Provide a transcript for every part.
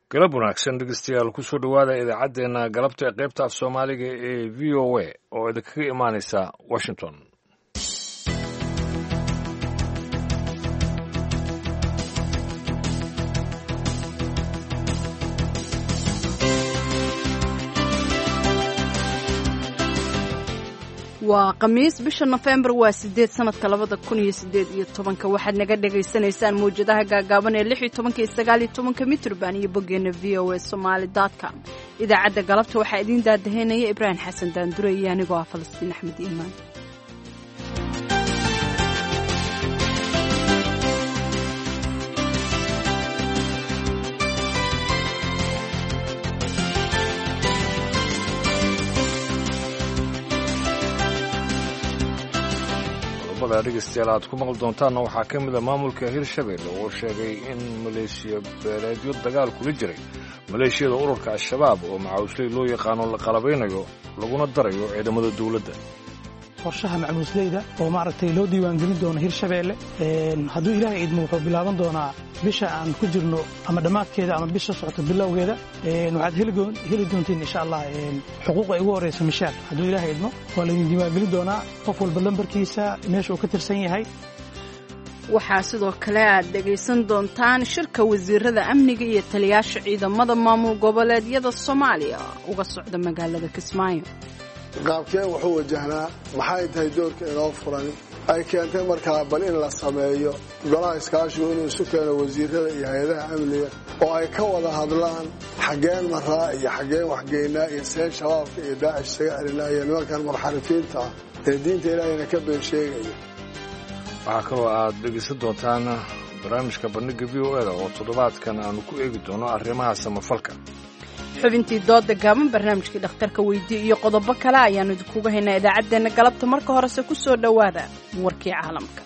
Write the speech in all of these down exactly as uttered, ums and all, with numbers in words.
galab wanaagsan dhegeystayaal ku soo dhowaada idaacaddeenna galabta ee qaybta af soomaaliga ee v o a oo idinkaga imaanaysa washington. waa khamiis bisha nofembar waa sideed sanadka labada kun iyo sideed iyo tobanka waxaad naga dhagaysanaysaan mawjadaha gaagaaban ee lix iyo tobanka iyo sagaal iyo tobanka mitrban iyo boggeena v o a somaali dot com. idaacadda galabta waxaa idiin daadaheynaya ibraahim xasan daandure iyo anigoo ah falastiin axmed iimaan. dhegeystayaal aad ku maqli doontaanna waxaa ka mid a maamulka hirshabelle oo sheegay in maleeshiya beeleedyo dagaal kula jiray maleeshiyada ururka al-shabaab oo macawisley loo yaqaano la qalabaynayo laguna darayo ciidamada dowladda. qorshaha macmuusleyda oo maaragtay loo diiwaangelin doono hirshabelle hadduu ilaahay idmo wuxuu bilaaban doonaa bisha aan ku jirno ama dhammaadkeeda ama bisha socota bilowgeeda. waxaad heli doontiin insha allah xuquuqa ugu horreysa mishaar hadduu ilaahay idmo waa laydin diiwaangelin doonaa qof walba lambarkiisa meesha uu ka tirsan yahay. waxaa sidoo kale aad dhegaysan doontaan shirka wasiirada amniga iyo taliyaasha ciidamada maamul goboleedyada soomaaliya uga socda magaalada kismaayo. qaabkeen wuxuu wajahnaa maxay tahay doorka inoo furan ay keentay markaa bal in la sameeyo golaha iskaashigu inuu isu keeno wasiirada iyo hay-adaha amniga oo ay ka wada hadlaan xaggeen maraa iyo xaggeen waxgeynaa iyo seen shabaabka iyo daacish isaga celinaa iyo nimankan munxarifiinta ah ee diinta ilaahayna ka been sheegaya. waxaa kaloo aad dhegaysan doontaan barnaamijka bandhiga v o eda oo toddobaadkan aanu ku eegi doono arrimaha samafalka, xubintii dooda gaaban, barnaamijkii dhakhtarka weydii iyo qodobo kale ayaannu idinkuga haynaa idaacaddeenna galabta. marka horese ku soo dhowaada warkii caalamka.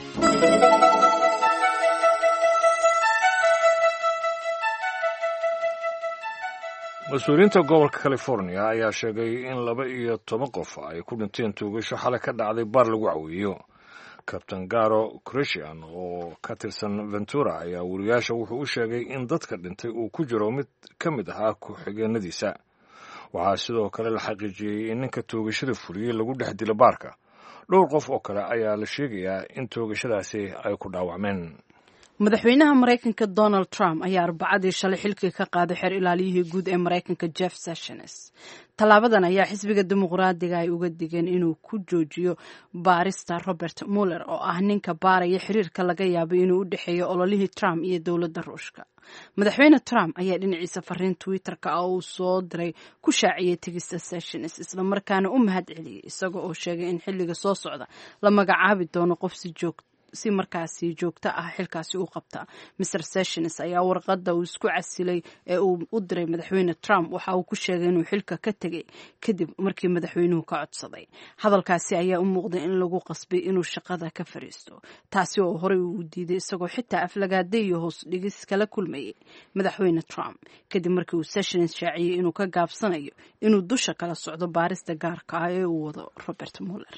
mas-uuliyiinta gobolka california ayaa sheegay in laba iyo toban qof ay ku dhinteen tuugasho xalay ka dhacday baar lagu caweeyo. kabtan garo creshian oo ka tirsan ventura ayaa wariyaasha wuxuu u sheegay in dadka dhintay uu ku jiro mid ka mid ahaa ku-xigeenadiisa. waxaa sidoo kale la xaqiijiyey in ninka toogashada fuliyey lagu dhex dilo baarka. dhowr qof oo kale ayaa la sheegayaa in toogashadaasi ay ku dhaawacmeen. madaxweynaha maraykanka donald trump ayaa arbacadii shalay xilkii ka qaaday xeer ilaaliyihii guud ee maraykanka jeff sessions. tallaabadan ayaa xisbiga dimuqraadiga ay uga digeen inuu ku joojiyo baarista robert muller oo ah ninka baaraya xiriirka laga yaabay inuu u dhexeeyo ololihii trump iyo dowladda ruushka. madaxweyne trump ayaa dhinaciisa fariin twitter-ka ah uu soo diray ku shaaciyey tegista sessions islamarkaana u mahad celiyey isaga oo sheegay in xilliga soo socda la magacaabi doono qof si joogta si markaasi joogto ah xilkaasi u qabta. mister sessions ayaa warqadda uu isku casilay ee uu u diray madaxweyne trump waxa uu ku sheegay inuu xilka ka tegay kadib markii madaxweynuhu ka codsaday. hadalkaasi ayaa u muuqday in lagu qasbay inuu shaqada ka fariisto, taasi oo horey uu diiday isagoo xitaa aflagaada iyo hoos dhigis kala kulmayay madaxweyne trump kadib markii uu sessions shaaciyey inuu ka gaabsanayo inuu dusha kala socdo baarista gaarka ah ee uu wado robert muller.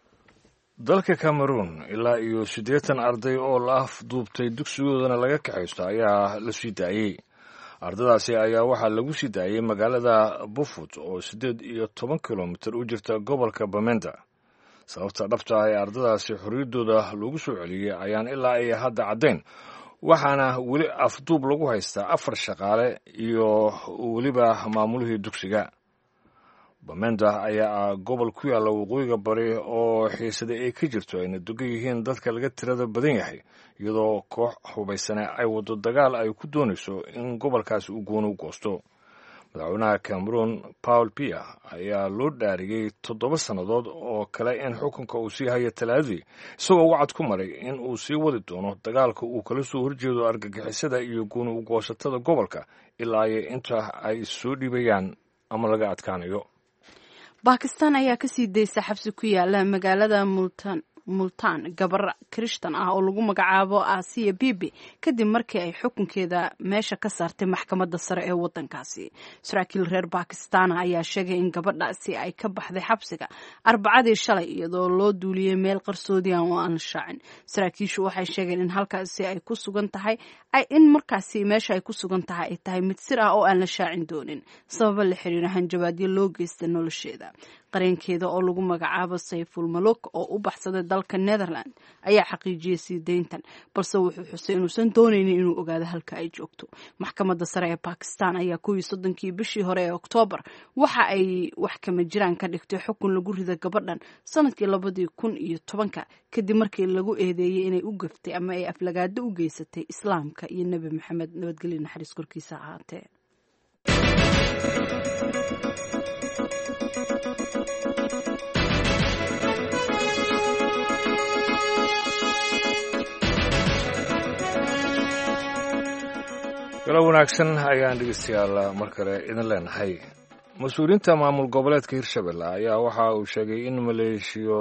dalka cameroon ilaa iyo siddeetan arday oo la afduubtay dugsigoodana laga kaxaysto ayaa la sii daayey. ardadaasi ayaa waxaa lagu sii daayey magaalada bufut oo siddeed iyo toban kilomitir u jirta gobolka bamenda. sababta dhabta ah ee ardadaasi xorriyaddooda lagu soo celiyey ayaan ilaa iyo hadda caddayn, waxaana weli afduub lagu haystaa afar shaqaale iyo weliba maamulihii dugsiga. bamenda ayaa ah gobol ku yaalla waqooyiga bari oo xiisada ay ka jirto ayna degan yihiin dadka laga tirada badan yahay, iyadoo koox hubaysane ay waddo dagaal ay ku doonayso in gobolkaasi uu gooni u goosto. madaxweynaha cameroon paul biya ayaa loo dhaariyey toddoba sannadood oo kale in xukunka uu sii hayo talaadadii, isagoo wacad ku maray in uu sii wadi doono dagaalka uu kala soo horjeedo argagixisada iyo gooni u goosatada gobolka ilaa iyo inta ay soo dhiibayaan ama laga adkaanayo. bakistan ayaa kasii daysa xabsi ku yaala magaalada multan multaan gabar kirishtan ah oo lagu magacaabo Asiya Bibi kadib markii ay xukunkeeda meesha ka saartay maxkamadda sare ee wadankaasi. Saraakiil reer Pakistan ayaa sheegay in gabadhaasi ay ka baxday xabsiga Arbacadii shalay iyadoo loo duuliyay meel qarsoodi ah oo aan la shaacin. Saraakiishu waxay sheegeen in halkaasi ay ku sugan tahay ay in markaasi meesha ay ku sugan tahay ay tahay mid sir ah oo aan la shaacin doonin sabab la xiriira hanjabaadyo loo geystay nolosheeda. qareenkeeda oo lagu magacaabo Sayful Maluk oo u baxsaday dalka Netherland ayaa xaqiijiyay sii deyntan balse wuxuu xusay inuusan doonaynin inuu ogaado halka ay joogto. Maxkamadda sare ee Pakistan ayaa kuwii soddonkii bishii hore ee Oktoobar waxa ay wax kama jiraan ka dhigtay xukun lagu riday gabadhan sanadkii labadii kun iyo tobanka kadib markii lagu eedeeyay inay u gaftay ama ay aflagaado u geysatay islaamka iyo Nabi Maxamed nabadgelyo naxariis korkiisa ahaatee. galo wanaagsan ayaan dhegeystayaal mar kale idin leenahay. mas-uuliyiinta maamul goboleedka Hirshabelle ayaa waxa uu sheegay in maleeshiyo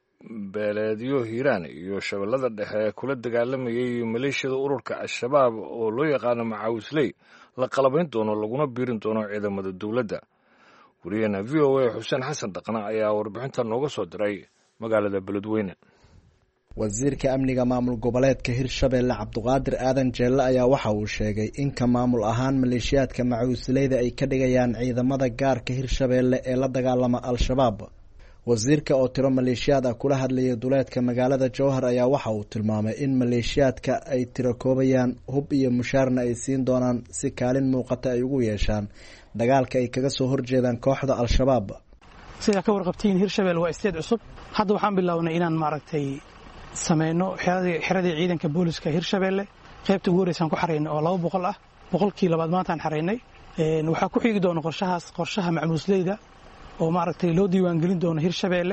beeleedyo Hiiraan iyo Shabeellada Dhexe kula dagaalamayay maleeshiyada ururka Al-Shabaab oo loo yaqaano Macaawisley la qalabayn doono laguna biirin doono ciidamada dowladda. wariyaheenna V O A Xuseen Xasan Dhaqna ayaa warbixinta nooga soo diray magaalada Beledweyne. wasiirka amniga maamul goboleedka Hirshabelle Cabduqaadir Aadan Jeelle ayaa waxa uu sheegay in ka maamul ahaan maleeshiyaadka Macaawisleyda ay ka dhigayaan ciidamada gaarka Hirshabelle ee la dagaalama Al-Shabaab. wasiirka oo tiro maleeshiyaad ah kula hadlayay duleedka magaalada Jowhar ayaa waxa uu tilmaamay in maleeshiyaadka ay tiro koobayaan hub iyo mushaarna ay siin doonaan si kaalin muuqata ay ugu yeeshaan dagaalka ay kaga soo horjeedaan kooxda Al-Shabaab. sida ka warqabtiin Hirshabelle waa isteed cusub hadda waxaan bilownay inaan maaragtay sameeyno xiradii xiradii ciidanka booliska Hirshabelle qaybta ugu horeysan ku xareynay oo laba boqol ah boqolkii labaad maanta aan xareynay een waxa ku xigi doona qorshahaas qorshaha Macaawisleyda oo maaragtay loo diiwaan gelin doono Hirshabelle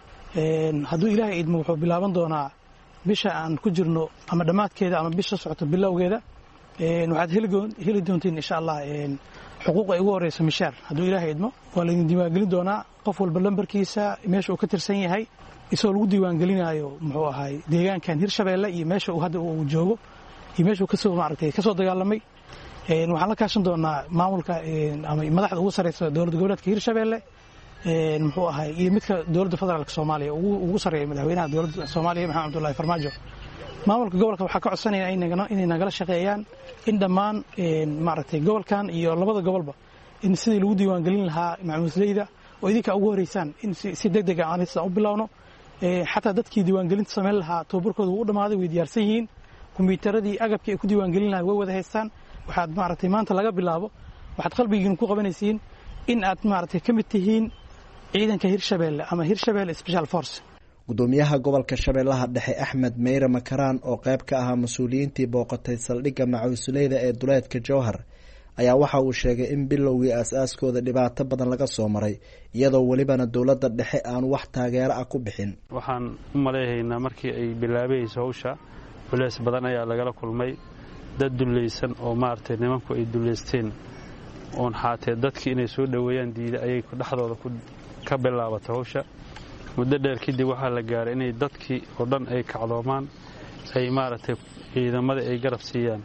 een hadduu Ilaahay idmo wuxuu bilaaban doonaa bisha aan ku jirno ama dhamaadkeeda ama bisha socota bilowgeeda een waxaad heli doontiin insha Allah een xuquuq ay ugu horeyso mishaar hadduu Ilaahay idmo waa la diiwaan gelin doonaa qof walba lambarkiisa meesha uu ka tirsan yahay isoo lagu diiwaan gelinayo muxuu ahay deegaankan Hirshabelle iyo meesha uu hadda uu joogo iyo meesha uu ka soo maaragtay ka soo dagaalamay een waxaan la kaashan doonaa maamulka een ama madaxda ugu sareysa dowladda goboleedka Hirshabelle een muxuu ahay iyo midka dowladda federaalka Soomaaliya ugu ugu sareeyay madaxweynaha dowladda Soomaaliya Maxamed Abdullaahi Farmaajo. maamulka gobolka waxa ka codsanaya inay inay nagala shaqeeyaan in dhammaan een maaragtay gobolkan iyo labada gobolba in sidii lagu diiwaan gelin lahaa Macaawisleyda oo idinka ugu horeysaan in si degdeg ah aan u bilowno xataa dadkii diiwaan gelinta sameyn lahaa tababarkooda uu dhamaaday way diyaarsan yihiin kumbiyuutaradii agabkii ay ku diiwaan gelin lahaa way wada haystaan waxaad maaragtay maanta laga bilaabo waxaad qalbigiina ku qabanaysiin in aad maaragtay ka mid tihiin ciidanka Hirshabelle ama Hirshabelle Special Force. gudoomiyaha gobolka Shabeellaha Dhexe Axmed Meyre Makaraan oo qayb ka ahaa mas'uuliyiintii booqatay saldhigga Macaawisleyda ee duleedka Jowhar ayaa waxa uu sheegay in bilowgii aasaaskooda dhibaato badan laga soo maray iyadoo walibana dowladda dhexe aan wax taageero ah ku bixin. waxaan u maleeyaynaa markii ay bilaabayso hawsha culays badan ayaa lagala kulmay dad dulleysan oo maartay nimanku ay duleysteen oon xaatee dadkii inay soo dhaweeyaan diiday ayay ku dhaxdooda ku ka bilaabatay hawsha muddo dheer kadib waxaa la gaaray inay dadkii oo dhan ay kacdoomaan ay maartay ciidamada ay garab siiyaan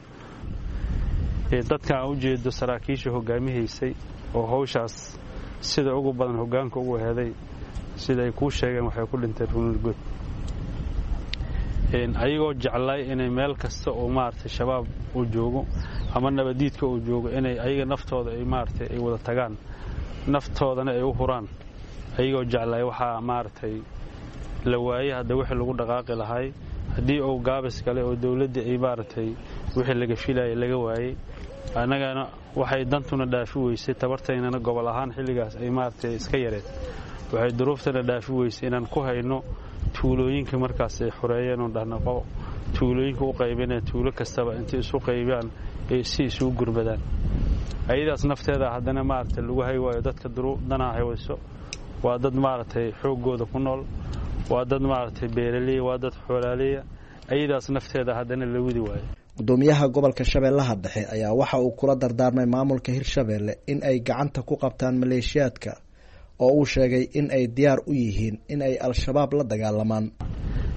ee dadka aan u jeedo saraakiisha hogaamihiisay oo hawshaas sida ugu badan hogaanka ugu heeday sida ay ku sheegeen waxay ku dhinteen runulgood een ayagoo jeclay inay meel kasta oo maartay shabaab uu joogo ama nabadiidka uu joogo inay ayaga naftooda ay maartay ay wada tagaan naftoodana ay u huraan ayagoo jeclay waxa maartay la waayay hadda wixii lagu dhaqaaqi lahay haddii uu gaabis kale oo dawladda ay maartay wixii laga filayay laga waayay annagana waxay dantuna dhaafi weysay tabartaynana gobol ahaan xilligaas ay maartay iska yareed waxay duruuftana dhaafi weysay inaan ku hayno tuulooyinka markaas ay xoreeyeen oo dhahnaqo tuulooyinka u qaybinay tuulo kastaba intii isu qaybiyaan ay si isu gurmadaan ayadaas nafteeda haddana maartay lagu hay waayo dadka duruudana haywayso waa dad maartay xoogooda ku nool waa dad maartay beeraley waa dad xoolaaleey ayadaas nafteeda haddana la wadi waayo. gudoomiyaha gobolka Shabeellaha Dhexe ayaa waxa uu kula dardaarmay maamulka Hirshabelle in ay gacanta ku qabtaan maleeshiyaadka oo uu sheegay in ay diyaar u yihiin in ay Al-Shabaab la dagaalamaan.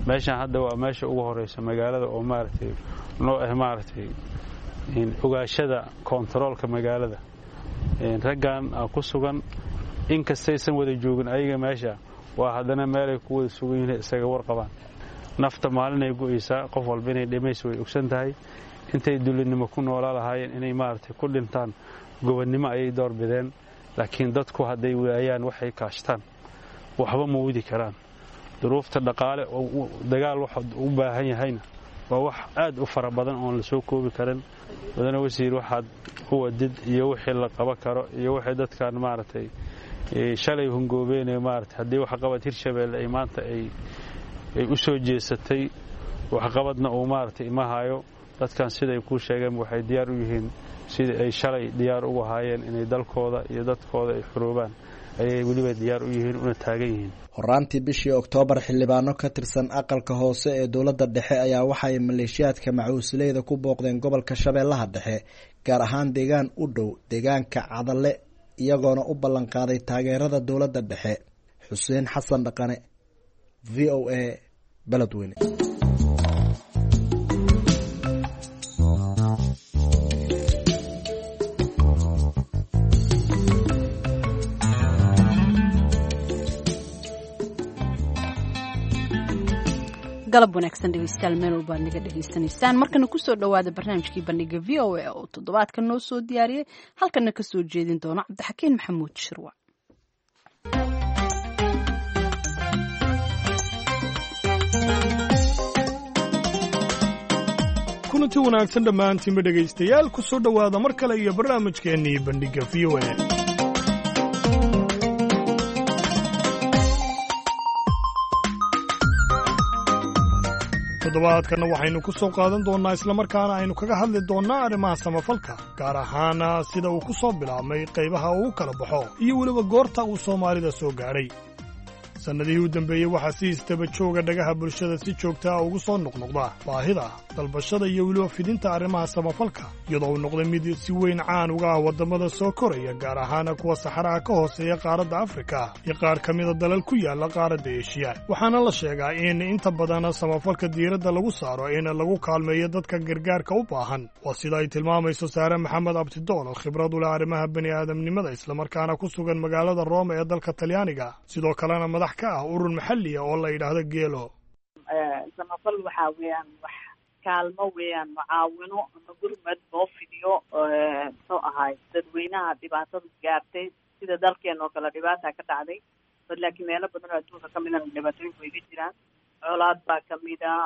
meeshaan hadda waa meesha ugu horeysa magaalada oo maaragtay noo ah maaragtay ogaashada kontaroolka magaalada raggan ku sugan inkastaysan wada joogin ayaga meesha waa haddana meelay ku wada sugan yihiin isaga warqabaan nafta maalinay go'aysaa qof walba inay dhimayso way ogsan tahay intay dulinimo ku noolaa lahaayeen inay maaragtay ku dhintaan gobonnimo ayay door bideen laakiin dadku hadday waayaan waxay kaashtaan waxba ma wadi karaan duruufta dhaqaale oo dagaal waxa u baahan yahayna waa wax aad u fara badan oo la soo koobi karin wadana wasiir waxaad u wadid iyo wixii la qaban karo iyo wixii dadkan maaragtay shalay hungoobeenay maaragtay haddii wax qabad Hirshabeelle ay maanta ay ay u soo jeesatay wax qabadna uu maaragtay ima hayo dadkan siday ku sheegeen waxay diyaar u yihiin sida ay shalay diyaar ugu haayeen inay dalkooda iyo dadkooda ay xuruubaan ayay weliba diyaar u yihiin una taagan yihiin horaantii bishii Oktoobar xildhibaano ka tirsan aqalka hoose ee dowladda dhexe ayaa waxay maleeshiyaadka macuusleyda ku booqdeen gobolka Shabeellaha Dhexe gaar ahaan deegaan u dhow deegaanka Cadalle iyagoona u ballan qaaday taageerada dowladda dhexe Xuseen Xasan Dhaqane V O A Beledweyne galab wanaagsan dhegeystayaal meel walba naga dhageysanaysaan markana ku soo dhawaada barnaamijkii bandhiga V O A oo toddobaadka noo soo diyaariyay halkana ka soo jeedin doona Cabdixakiin Maxamuud Shirwa kulanti wanaagsan dhammaantiinba dhegaystayaal ku soo dhowaada mar kale iyo barnaamijkeennii bandhiga V O A toddobaadkanna waxaynu ku soo qaadan doonnaa islamarkaana aynu kaga hadli doonnaa arrimaha samafalka gaar ahaana sida uu ku soo bilaabmay qaybaha uu kala baxo iyo weliba goorta uu soomaalida soo gaadhay sannadihii u dambeeyey waxaa si istaba jooga dhagaha bulshada si joogta ah ugu soo noqnoqda baahida dalbashada iyo weliba fidinta arrimaha samafalka iyadoo uu noqday mid si weyn caan uga ah waddamada soo koraya gaar ahaana kuwa saxaraha ka hooseeya qaaradda afrika iyo qaar ka mida dalal ku yaalla qaaradda eshiya waxaana la sheegaa in inta badan samafalka diiradda lagu saaro in lagu kaalmeeyo dadka gargaarka u baahan waa sida ay tilmaamayso Saare Maxamed Abtidoon oo khibrad u leh arrimaha bani'aadamnimada islamarkaana ku sugan magaalada Rome ee dalka Talyaaniga sidoo kalena madax ka ah urur maxalli ah oo la yiraahdo Geelo samafal waxa weeyaan wax kaalmo weeyaan mucaawino ama gurmad loo fidiyo soo ahay dadweynaha dhibaatada gaartay sida dalkeena oo kale dhibaata ka dhacday laakiin meelo badan oo adduunka ka mid ah dhibaatooyin way jiraan colaad baa ka mid ah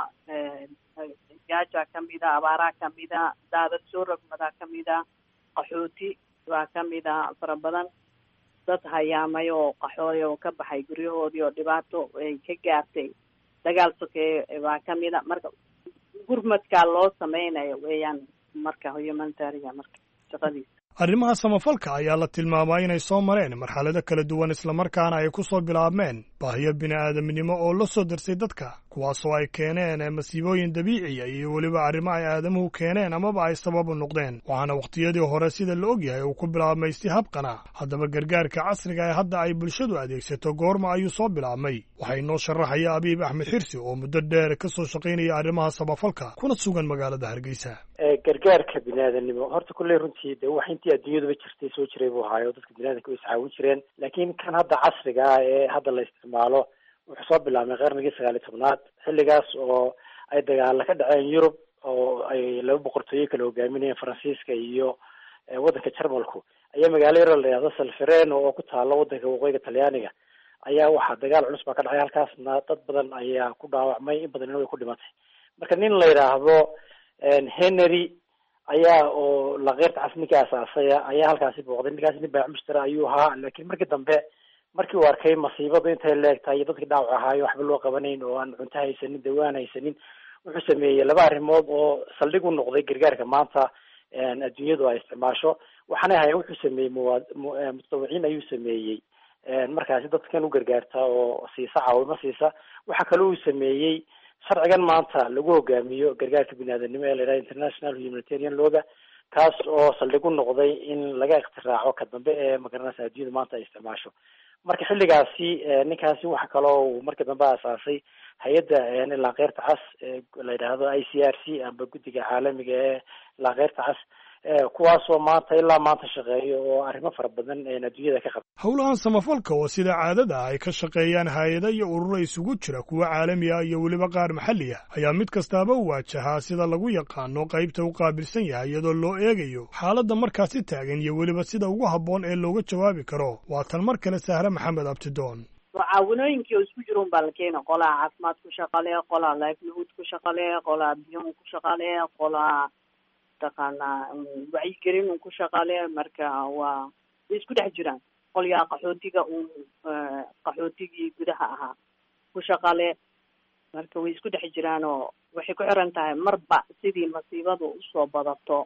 gaajo ka mid ah abaara ka mid ah daadad soo rogmada ka mid ah qaxooti waa ka mid ah fara badan dad hayaamay oo qaxooy oo ka baxay guryahoodii oo dhibaato ay ka gaartay dagaal sokeeye waa ka mid ah marka gurmadka loo sameynayo weeyaan marka humanitarian marka shaqadiisa arrimaha samafalka ayaa la tilmaamay inay soo mareen marxalado kala duwan islamarkaana ay ku soo bilaabmeen baahiyo bini'aadamnimo oo la soo darsay dadka kuwaasoo ay keeneen masiibooyin dabiiciya iyo weliba arrimo ay aadamuhu keeneen amaba ay sabab u noqdeen waxaana wakhtiyadii hore sida la ogyahay uu ku bilaabmay si habqana haddaba gargaarka casriga ee hadda ay bulshadu adeegsato goorma ayuu soo bilaabmay waxaa inoo sharaxaya Abiib Axmed Xirsi oo muddo dheer ka soo shaqaynaya arrimaha samafalka kuna sugan magaalada Hargeysa gargaarka bini'aadanimo horta kulley runtii de wax intii adduunyadu jirtay soo jiray buu haayo dadka bini'aadanka way iscaawin jireen laakiin kan hadda casriga ah ee hadda la isticmaalo wuxuu soo bilaabmay qarnigii sagaal iyo tobnaad xilligaas oo ay dagaalo ka dhaceen Yurub oo ay laba boqortooyo kala hogaaminayeen Faransiiska iyo waddanka Jarmalku ayaa magaalo yar la yiraahdo Solferino oo ku taalo waddanka waqooyiga Talyaaniga ayaa waxaa dagaal culus baa ka dhacay halkaasna dad badan ayaa ku dhaawacmay in badan way ku dhimatay marka nin la yiraahdo Henry ayaa oo la qeyrta casniga asaasay ayaa halkaasi booqday ninkaas nin baa mushtara ayuu ahaa laakiin markii dambe markii uu arkay masiibada intay leegtahay dadkii dhaawac ahaa waxba loo qabanayn oo aan cunto haysanin dawaan haysanin wuxuu sameeyay laba arrimood oo saldhig u noqday gargaarka maanta adduunyadu ay isticmaasho waxaana ahay wuxuu sameeyay mutawiciin ayuu sameeyay markaasi dadkan u gargaarta oo siisa caawimo siisa waxa kale uu sameeyay sharcigan maanta lagu hogaamiyo gargaarka bini'aadanimo ee la yiraahdo international humanitarian lawga kaas oo saldhig u noqday in laga iktiraaco ka dambe ee magaranaysa adduunyada maanta ay isticmaasho. marka xilligaasi ninkaasi waxa kaloo uu markii dambe aasaasay hay-adda laanqeyrta cas ee la yidhaahdo I C R C amba guddiga caalamiga ee laanqeyrta cas, kuwaasoo maanta ilaa maanta shaqeeyo oo arrimo fara badan adduunyada ka qabta. howlahan samafalka oo sida caadada ay ka shaqeeyaan hay-ada iyo ururo isugu jira kuwa caalami ah iyo weliba qaar maxalli ah ayaa mid kastaaba u waajahaa sida lagu yaqaano qaybta u qaabilsan yahay iyadoo loo eegayo xaaladda markaasi taagan iyo weliba sida ugu habboon ee looga jawaabi karo. waa tan mar kale Sahra Maxamed Abtidoon. mucaawanooyinkii oo isku jira un baa la keena, qolaa caafimaad ku shaqaleeya, qolaa livelihood ku shaqaleeya, qolaa biyon ku shaqaleeya, qolaa taqaanaa wacyigelin un ku shaqaleeya. marka waa way isku dhex jiraan. qolyaa qaxootiga un qaxootigii gudaha ahaa ku shaqale, marka way isku dhex jiraan oo waxay ku xiran tahay marba sidii masiibadu usoo badato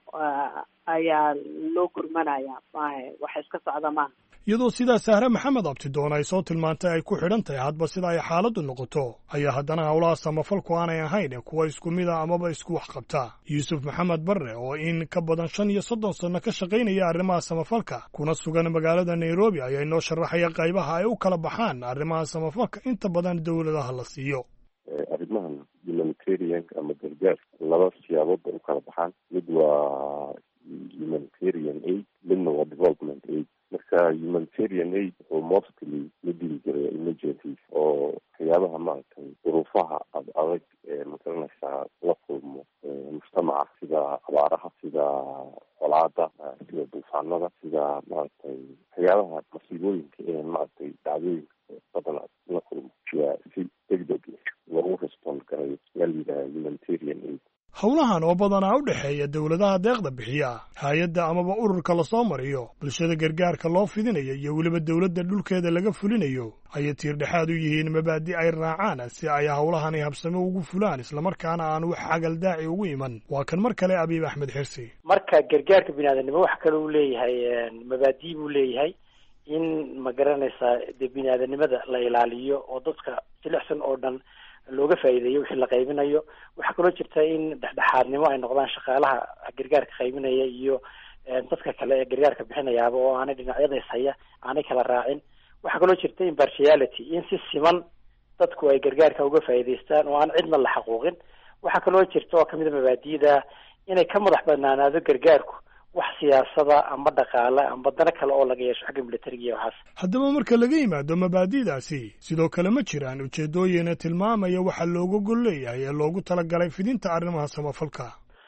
ayaa loo gurmanaya. maahe wax iska socda maaha. iyadoo sidaa Sahra Maxamed Abtidoon ay soo tilmaantay ay ku xidhan tahay hadba sida ay xaaladdu noqoto, ayaa haddana howlaha samafalku aanay ahayn kuwa isku mid a amaba isku wax qabta. Yuusuf Maxamed Barre oo in ka badan shan iyo soddon sano ka shaqaynaya arrimaha samafalka kuna sugan magaalada Nairobi ayaa inoo sharaxaya qaybaha ay u kala baxaan arrimaha samafalka inta badan dowladaha la siiyo. arrimahan humanitarian ama gargaar laba siyaabood bay u kala baxaan. mid waa humanitarian aid, midna waa development aid. marka humanitarian aid oo mostly la dili jiray emergencies oo waxyaabaha maaragtay duruufaha ad adag ee magaranaysaa la kulmo mujtamaca, sida abaaraha, sida colaada, sida duufaanada, sida maaragtay waxyaabaha masiibooyinka ee maaragtay dhacdooyinka badan la kulmo yaa si degdeg loogu respond garayo yaa la yidhaha humanitarian aid. howlahan oo badanaa u dhexeeya dowladaha deeqda bixiya, hay-adda amaba ururka lasoo mariyo, bulshada gargaarka loo fidinayo iyo weliba dowladda dhulkeeda laga fulinayo ayay tiir dhexaad u yihiin mabaadi ay raacaan si ay howlahani habsamo ugu fulaan islamarkaana aan wax xagal daaci ugu iman. waa kan mar kale Abiib Axmed Xirsi. marka gargaarka biniaadanimo wax kale uu leeyahay mabaadi buu leeyahay in ma garanaysaa dee biniaadanimada la ilaaliyo oo dadka jilicsan oo dhan looga faa'iideeyo wixii la qaybinayo. waxaa kaloo jirta in dhexdhexaadnimo ay noqdaan shaqaalaha gargaarka qaybinaya iyo dadka kale ee gargaarka bixinayaaba oo aanay dhinacyada ishaya aanay kala raacin. waxaa kaloo jirta impartiality, in si siman dadku ay gargaarka uga faa'iidaystaan oo aan cidna la xaquuqin. waxaa kaloo jirta oo kamid a mabaadi'da inay ka madax banaanaado gargaarku wax siyaasada ama dhaqaale ama dana kale oo laga yeesho xagga militariga iyo waxaas. haddaba marka laga yimaado mabaadi'daasi sidoo kale ma jiraan ujeedooyin tilmaamaya waxa looga gol leeyahay ee loogu talagalay fidinta arrimaha samafalka.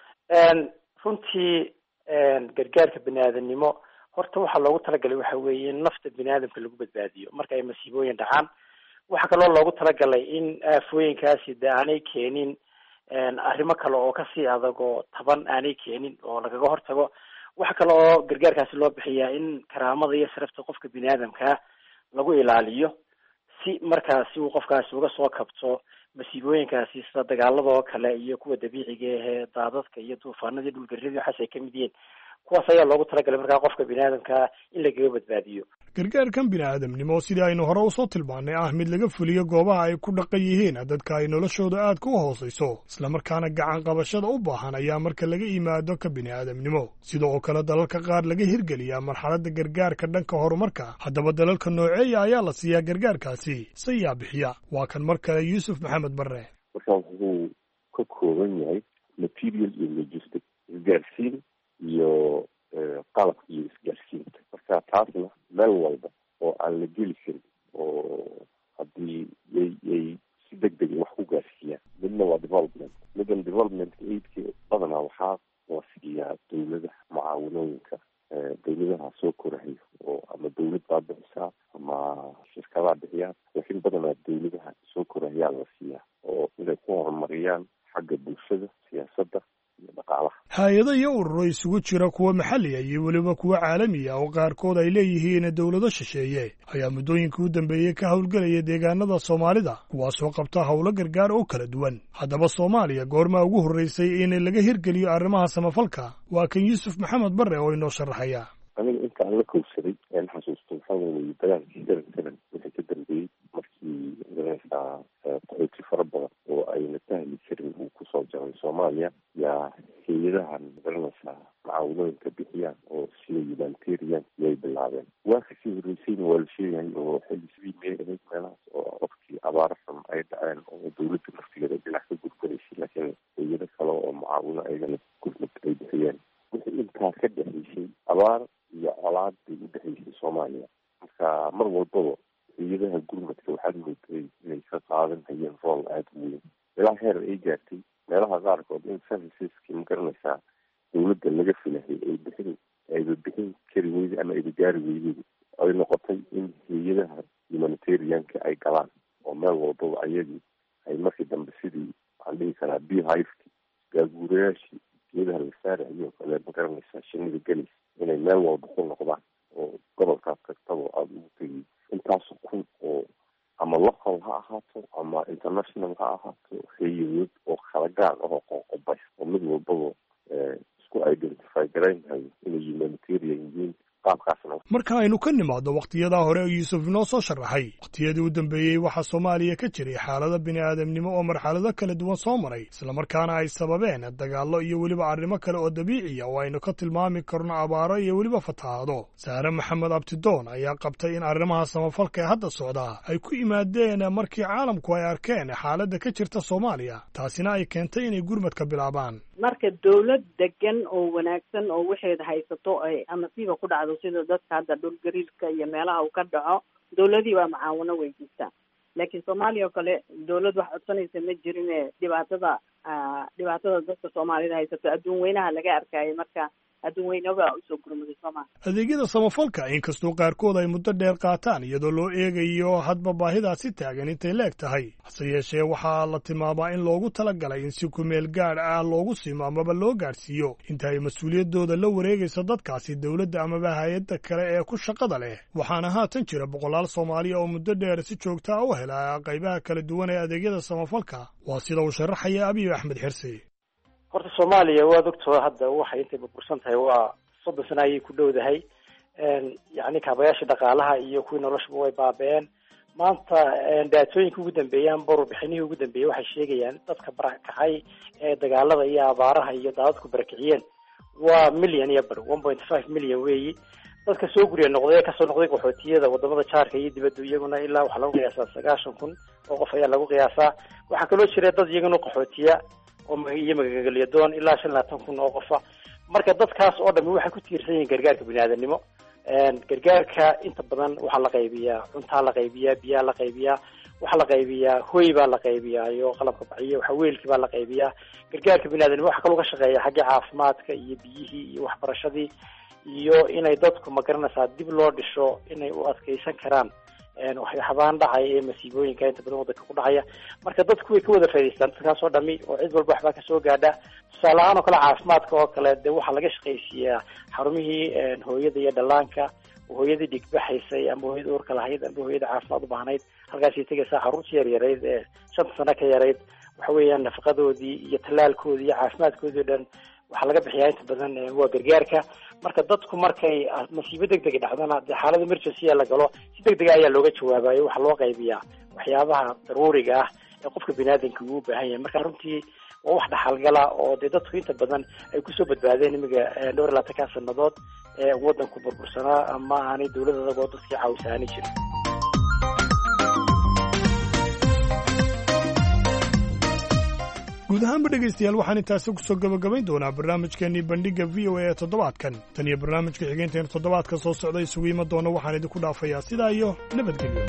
runtii gargaarka biniaadanimo horta waxaa loogu talagalay waxa weeye in nafta biniaadamka lagu badbaadiyo marka ay masiibooyin dhacaan. waxaa kaloo loogu talagalay in aafooyinkaasi de aanay keenin arrimo kale oo kasii adag oo taban aanay keenin oo lagaga hortago. waxa kale oo gargaarkaasi loo bixiyaa in karaamada iyo sharafta qofka biniaadamkaa lagu ilaaliyo si markaasi uu qofkaasi uga soo kabto masiibooyinkaasi sida dagaalada oo kale iyo kuwa dabiiciga ahee daadadka iyo duufaanada iyo dhulgarida waxaas ay kamid yihiin. kuwaas ayaa loogu talagalay markaa qofka biniaadamkaa in lagaga badbaadiyo. gargaarkan bini'aadamnimo sidii aynu hore usoo tilmaannay ah mid laga fuliyo goobaha ay ku dhaqan yihiin dadka ay noloshooda aadka u hoosayso islamarkaana gacan qabashada u baahan ayaa marka laga yimaado ka bini'aadamnimo sidoo kale dalalka qaar laga hirgeliyaa marxaladda gargaarka dhanka horumarka. haddaba dalalka nooceeya ayaa la siiyaa gargaarkaasi sayaa bixiya. waa kan mar kale Yuusuf Maxamed Barre. marka wuxuu ka kooban yahay material iyo logistic, isgaarsiin iyo qalabka iyo isgaarsiinta. marka taasna meel walba oo aan la geli karin oo haddii yay yay si deg deg wax ku gaarsiiyaan. midna waa development, middan development aidka badanaa waxaa la siiyaa dowladaha mucaawanooyinka dowladaha soo korahayo oo ama dowlad baa bixisaa ama shirkadaha bixiyaan. laakiin badanaa dowladaha soo korahayaa la siiyaa oo inay ku horumariyaan xagga bulshada, siyaasadda iyo dhaqaalaha. hay-ado iyo ururo isugu jira kuwa maxalliga iyo weliba kuwa caalamiya oo qaarkood ay leeyihiin dowlado shisheeye ayaa muddooyinkii u dambeeyey ka howlgelaya deegaanada Soomaalida kuwaasoo qabta howlo gargaar oo kala duwan. haddaba Soomaaliya goorma ugu horreysay in laga hirgeliyo arrimaha samafalka? waa kan Yuusuf Maxamed Barre oo inoo sharaxaya. aniga inta aan la kowsaday aan xasuusto waxaa weeye dagaalkii seven seven wixii ka dambeeyey markii magaranaysaa qaxooti fara badan oo ayna sahli karin uu kusoo jaray Soomaaliya yaa hay-adahan magaranaysaa mucaawadooyinka bixiyaan oo sida humanitarian yay bilaabeen. waa kasii horreysayna waa la sheegayay oo xilli sidii mee ahayd meelahaas oo waqtii abaaro xun ay dhaceen oo dawladda naftigeeda dhinac ka gurguraysay, laakiin hayado kale oo mucaawino ayagana gurmad ay bixiyeen. wixii intaa ka dhexaysay abaar iyo colaad bay u dhexaysay Soomaaliya. marka mar walbaba hayadaha gurmadka waxaad mooday inay ka qaadan hayeen rool aada u weyn ilaa heer ay gaartay meelaha qaarkood in serviceski ma garanaysaa dawladda laga filahay ay bixin ayba bixin kari weyday ama ayba gaari weyday ay noqotay in hayadaha humanitarianka ay galaan oo meel walbaba ayagii ay markii dambe sidii waxaan dhihi karaa beehiveki gaaguurayaashii geedaha la saarayo kale ma garanaysaa shinida gelis inay meel walba ku noqdaan oo gobolkaas kastaba aada ugu tegay intaas kun oo ama local ha ahaato ama international ha ahaato hayadood oo kala gaar ah oo qoqobay oo mid walbaba isku identify garaynhayo inay humanitarian yihiin qaabkaasna. marka aynu ka nimaadno wakhtiyadaa hore oo yuusuf inoo soo sharaxay wakhtiyadii u dambeeyey waxaa Soomaaliya ka jiray xaalado bini'aadamnimo oo marxalado kala duwan soo maray islamarkaana ay sababeen dagaallo iyo weliba arrimo kale oo dabiiciya oo aynu ka tilmaami karno abaaro iyo weliba fatahaado. Saare Maxamed Abtidoon ayaa qabtay in arrimaha samafalka ee hadda socdaa ay ku yimaadeen markii caalamku ay arkeen xaaladda ka jirta Soomaaliya, taasina ay keentay inay gurmadka bilaabaan. marka dawlad degan oo wanaagsan oo waxeeda haysato ay amasiiba ku dhacdo sida dadka hadda dhul gariirka iyo meelaha uu ka dhaco, dawladii waa macaawino weydiistaa. laakiin Soomaaliya oo kale dawlad wax codsanaysa ma jirin ee dhibaatada dhibaatada dadka Soomaalida haysato adduun weynaha laga arkayay. marka adduun weynaha usoo gurmaday Soomaaliya. adeegyada samafalka inkastoo qaarkood ay muddo dheer qaataan iyadoo loo eegayo hadba baahidaasi taagan intay leeg tahay, hase yeeshee waxaa la tilmaamaa in loogu talagalay in si ku meel gaadh ah loogu simo amaba loo gaadhsiiyo inta ay mas-uuliyadooda la wareegayso dadkaasi dawladda amaba hay-adda kale ee ku shaqada leh. waxaana haatan jira boqolaal Soomaaliya oo muddo dheer si joogta ah u hela qaybaha kala duwan ee adeegyada samafalka. waa sida uu sharaxaya Abiy Axmed Xirsi. horta Soomaaliya waa doctor hadda waxay intay burbursan tahay waa soddon sano ayay ku dhowdahay. yacni kaabayaasha dhaqaalaha iyo kuwii noloshaba way baabeen. maanta daatooyinka ugu dambeeyaan barbixinihii ugu dambeeyey waxay sheegayaan dadka barakacay ee dagaalada iyo abaaraha iyo daadadku barakiciyeen waa milyan iyo bar one point five million weeyi. dadka soo guriya noqday kasoo noqday qaxootiyada wadamada jaarka iyo dibadda iyaguna ilaa waxaa lagu qiyaasaa sagaashan kun oo qof ayaa lagu qiyaasaa. waxaa kaloo jira dad iyaguna qaxootiya iyo magageliyadoon ilaa shan labaatan kun oo qofa. marka dadkaas oo dhami waxay ku tiirsan yihiin gargaarka biniaadanimo. gargaarka inta badan waxaa la qaybiyaa cuntaa la qaybiyaa biyaa la qaybiyaa waxaa la qaybiyaa hoy baa la qaybiyaa iyo qalabka baciyo waxa weelkii baa la qaybiyaa. gargaarka biniaadanimo waxaa kaloo ka shaqeeya xagga caafimaadka iyo biyihii iyo waxbarashadii iyo inay dadku ma garanaysaa dib loo dhisho inay u adkeysan karaan waxyaabaan dhacaya ee masiibooyinka inta badan wadanka ku dhacaya. marka dadku way ka wada faa'iideystaan dadkaas oo dhami oo cid walba waxbaa kasoo gaadha. tusaale ahaan oo kale caafimaadka oo kale dee waxaa laga shaqaysiiyaa xarumihii hooyada iyo dhallaanka, hooyadii dhigbaxaysay ama hooyada uurka lahayd ama hooyada caafimaad u baahnayd halkaasay tegaysaa. xaruntii yaryarayd ee shanta sano ka yarayd waxa weeyaan nafaqadoodii iyo tallaalkoodii iyo caafimaadkoodii o dhan waxaa laga bixiyaa inta badan waa gargaarka. marka dadku markay masiibo degdega dhacdana dee xaalada emergency la galo si degdega ayaa looga jawaabayo. waxaa loo qaybiyaa waxyaabaha daruuriga ah ee qofka biniaadanka uu u baahan yahay. marka runtii waa wax dhaxalgala oo dee dadku inta badan ay kusoo badbaadeen imiga dhowr iyo labaatanka sanadood ee wadanku burbursanaa ama aanay dawlad adagoo dadkii caawisaani jirin. guud ahaanba dhegaystayaal waxaan intaasi kusoo gabagabayn doonaa barnaamijkeenii bandhigga v o a ee toddobaadkan. tan iyo barnaamijka xigeenteena toddobaadka soo socda isugu iman doona waxaan idinku dhaafayaa sidaa iyo nabadgelyo.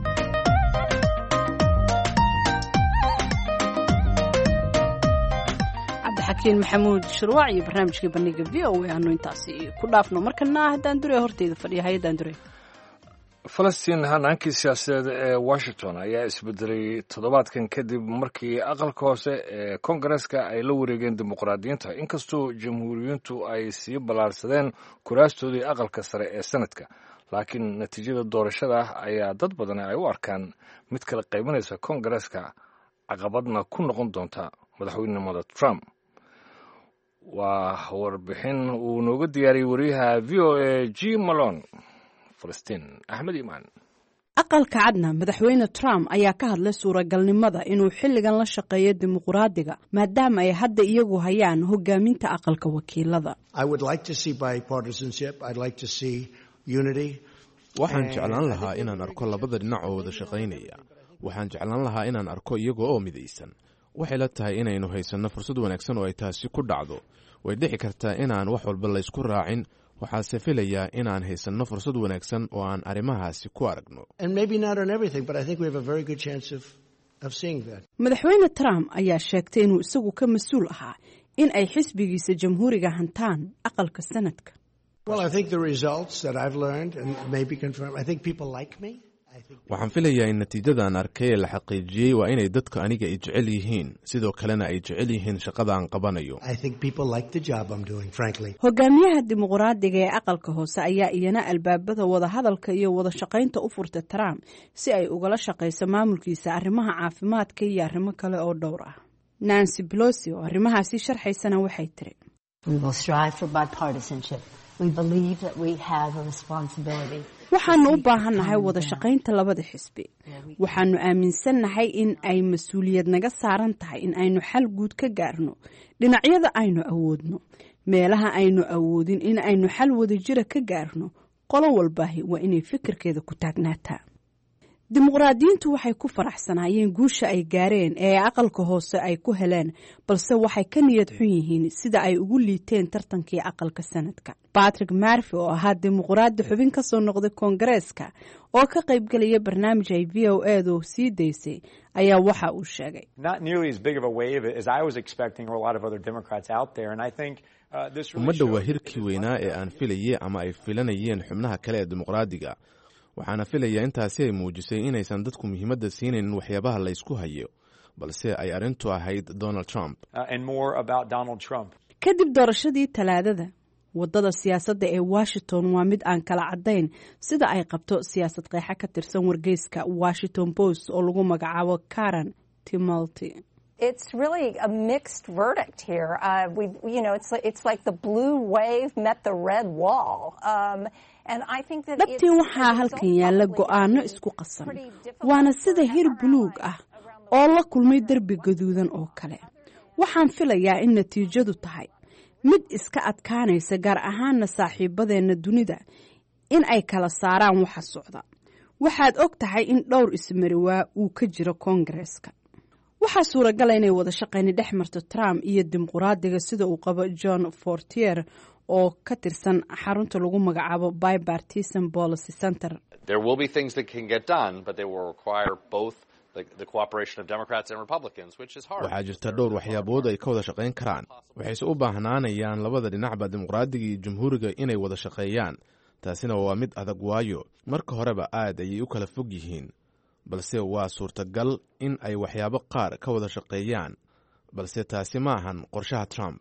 cabdixakiin maxamuud shirwac iyo barnaamijkii bandhigga v o a aanu intaasi ku dhaafno. markana haddaan dure horteyda fadhiya hay-addaan dure. falastiin hanaankii siyaasadeed ee washington ayaa isbedelay toddobaadkan kadib markii aqalka hoose ee kongareska ay la wareegeen dimuqraadiyiinta, inkastoo jamhuuriyiintu ay sii ballaarsadeen kuraastoodii aqalka sare ee sanadka. laakiin natiijada doorashada ayaa dad badan ay u arkaan mid kala qaybinaysa kongareska, caqabadna ku noqon doonta madaxweynenimada Trump. waa warbixin uu nooga diyaariyey wariyaha v o a Jim Malone. فلسطين أحمد إيمان. aqalka cadna madaxweyne Trump ayaa ka hadlay suuragalnimada inuu xilligan la shaqeeyo dimuqraadiga maadaama ay hadda iyagu hayaan hogaaminta aqalka wakiilada. waxaan jeclaan lahaa inaan arko labada dhinac oo wada shaqaynaya. waxaan jeclaan lahaa inaan arko iyaga oo midaysan. waxay la tahay inaynu haysanno fursad wanaagsan oo ay taasi ku dhacdo. way dhici kartaa inaan wax walba laysku raacin. waxaase filayaa inaan haysanno fursad wanaagsan oo aan arrimahaasi ku aragno. madaxweyne Trump ayaa sheegtay inuu isagu ka mas-uul ahaa in ay xisbigiisa jamhuuriga hantaan aqalka sanadka. waxaan filayaa in natiijadan arkay ee la xaqiijiyey waa inay dadka aniga ay jecel yihiin, sidoo kalena ay jecel yihiin shaqada aan qabanayo. hogaamiyaha dimuqraadiga ee aqalka hoose ayaa iyana albaabada wadahadalka iyo wada shaqaynta u furtay Trump si ay ugala shaqayso maamulkiisa arrimaha caafimaadka iyo arrimo kale oo dhowr ah. Nancy Pelosi oo arrimahaasi sharxaysana waxay tiri, waxaanu u baahannahay wada shaqaynta labada xisbi. waxaanu aaminsannahay in ay mas-uuliyad naga saaran tahay in aynu xal guud ka gaarno dhinacyada aynu awoodno. meelaha aynu awoodin in aynu xal wadajira ka gaarno, qolo walbaahi waa inay fikirkeeda ku taagnaataa. dimuqraadiyiintu waxay ku faraxsanaayeen guusha ay gaareen ee aqalka hoose ay ku heleen, balse waxay ka niyad xun yihiin sida ay ugu liiteen tartankii aqalka sanadka. Patrick Murphy oo ahaa dimuqraadi xubin ka soo noqday koongareeska oo ka qaybgelaya barnaamij ay V O A du sii daysay ayaa waxa uu sheegay, ummadda waa hirkii weynaa ee aan filayay ama ay filanayeen xubnaha kale ee dimuqraadiga. waxaana filayaa intaasi ay muujisay inaysan dadku muhiimadda siinaynin waxyaabaha la ysku hayo, balse ay arrintu ahayd Donald Trump. kadib doorashadii talaadada, wadada siyaasadda ee Washington waa mid aan kala caddayn sida ay qabto siyaasad qeexa ka tirsan wargeyska Washington Post oo lagu magacaabo Karen Timothy. It's really a mixed verdict here. Uh, we, you know, it's it's like the blue wave met the red wall. Um, dhabtii waxaa halkan yaalla go'aano isku qasan, waana sida hir buluug ah oo la kulmay derbi gaduudan oo kale. waxaan filayaa in natiijadu tahay mid iska adkaanaysa, gaar ahaana saaxiibadeenna dunida, in ay kala saaraan waxa socda. waxaad og tahay in dhowr ismariwaa uu ka jiro koongareeska. waxaa suuragala inay wada shaqayni dhex marto Trump iyo dimuqraadiga sida uu qabo John Fortier oo ka tirsan xarunta lagu magacaabo Bipartisan Policy Center. There will be things that can get done, but they will require both the, the cooperation of Democrats and Republicans, which is hard. waxaa jirta dhowr waxyaabood ay ka wada shaqayn karaan. waxayse u baahnaanayaan labada dhinacba dimuqraadiga iyo jamhuuriga inay wada shaqeeyaan. taasina waa mid adag, waayo marka horeba aad ayay u kala fog yihiin, balse waa suurtagal in ay waxyaabo qaar ka wada shaqeeyaan, balse taasi ma ahan qorshaha Trump.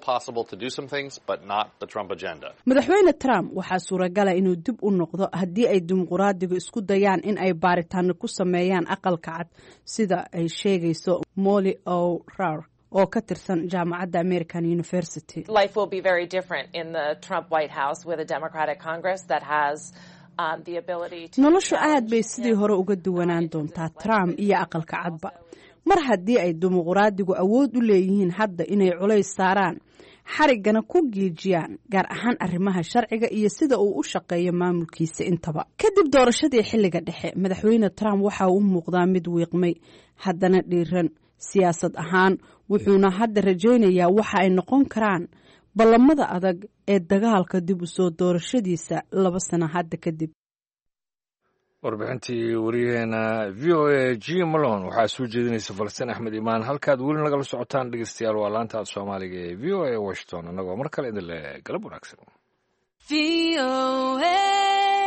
madaxweyne Trump waxaa suuragala inuu dib u noqdo haddii ay dimuqraadigu isku dayaan in ay baaritaano ku sameeyaan aqalka cad, sida ay sheegayso Molly O'Rourke oo ka tirsan jaamacadda American University. Life will be very different in the Trump White House with a Democratic Congress that has noloshu aad bay sidii hore uga duwanaan doontaa Trump iyo aqalka cadba, mar haddii ay dimuqraadigu awood u leeyihiin hadda inay culays saaraan, xarigana ku giijiyaan, gaar ahaan arrimaha sharciga iyo sida uu u shaqeeyo maamulkiisa intaba. kadib doorashadii xilliga dhexe, madaxweyne Trump waxa uu muuqdaa mid wiiqmay, haddana dhiiran siyaasad ahaan, wuxuuna hadda rajaynayaa waxa ay noqon karaan ballamada adag ee dagaalka dib u soo doorashadiisa laba sano hadda kadib. warbixintii wariyaheena V O A G Malone waxaa soo jeedinaysa Falastiin Axmed Imaan. halkaad weli nagala socotaan dhegeystayaal waa laanta af Soomaaliga ee V O A Washington. annagoo mar kale idin leh galab wanaagsan. V O A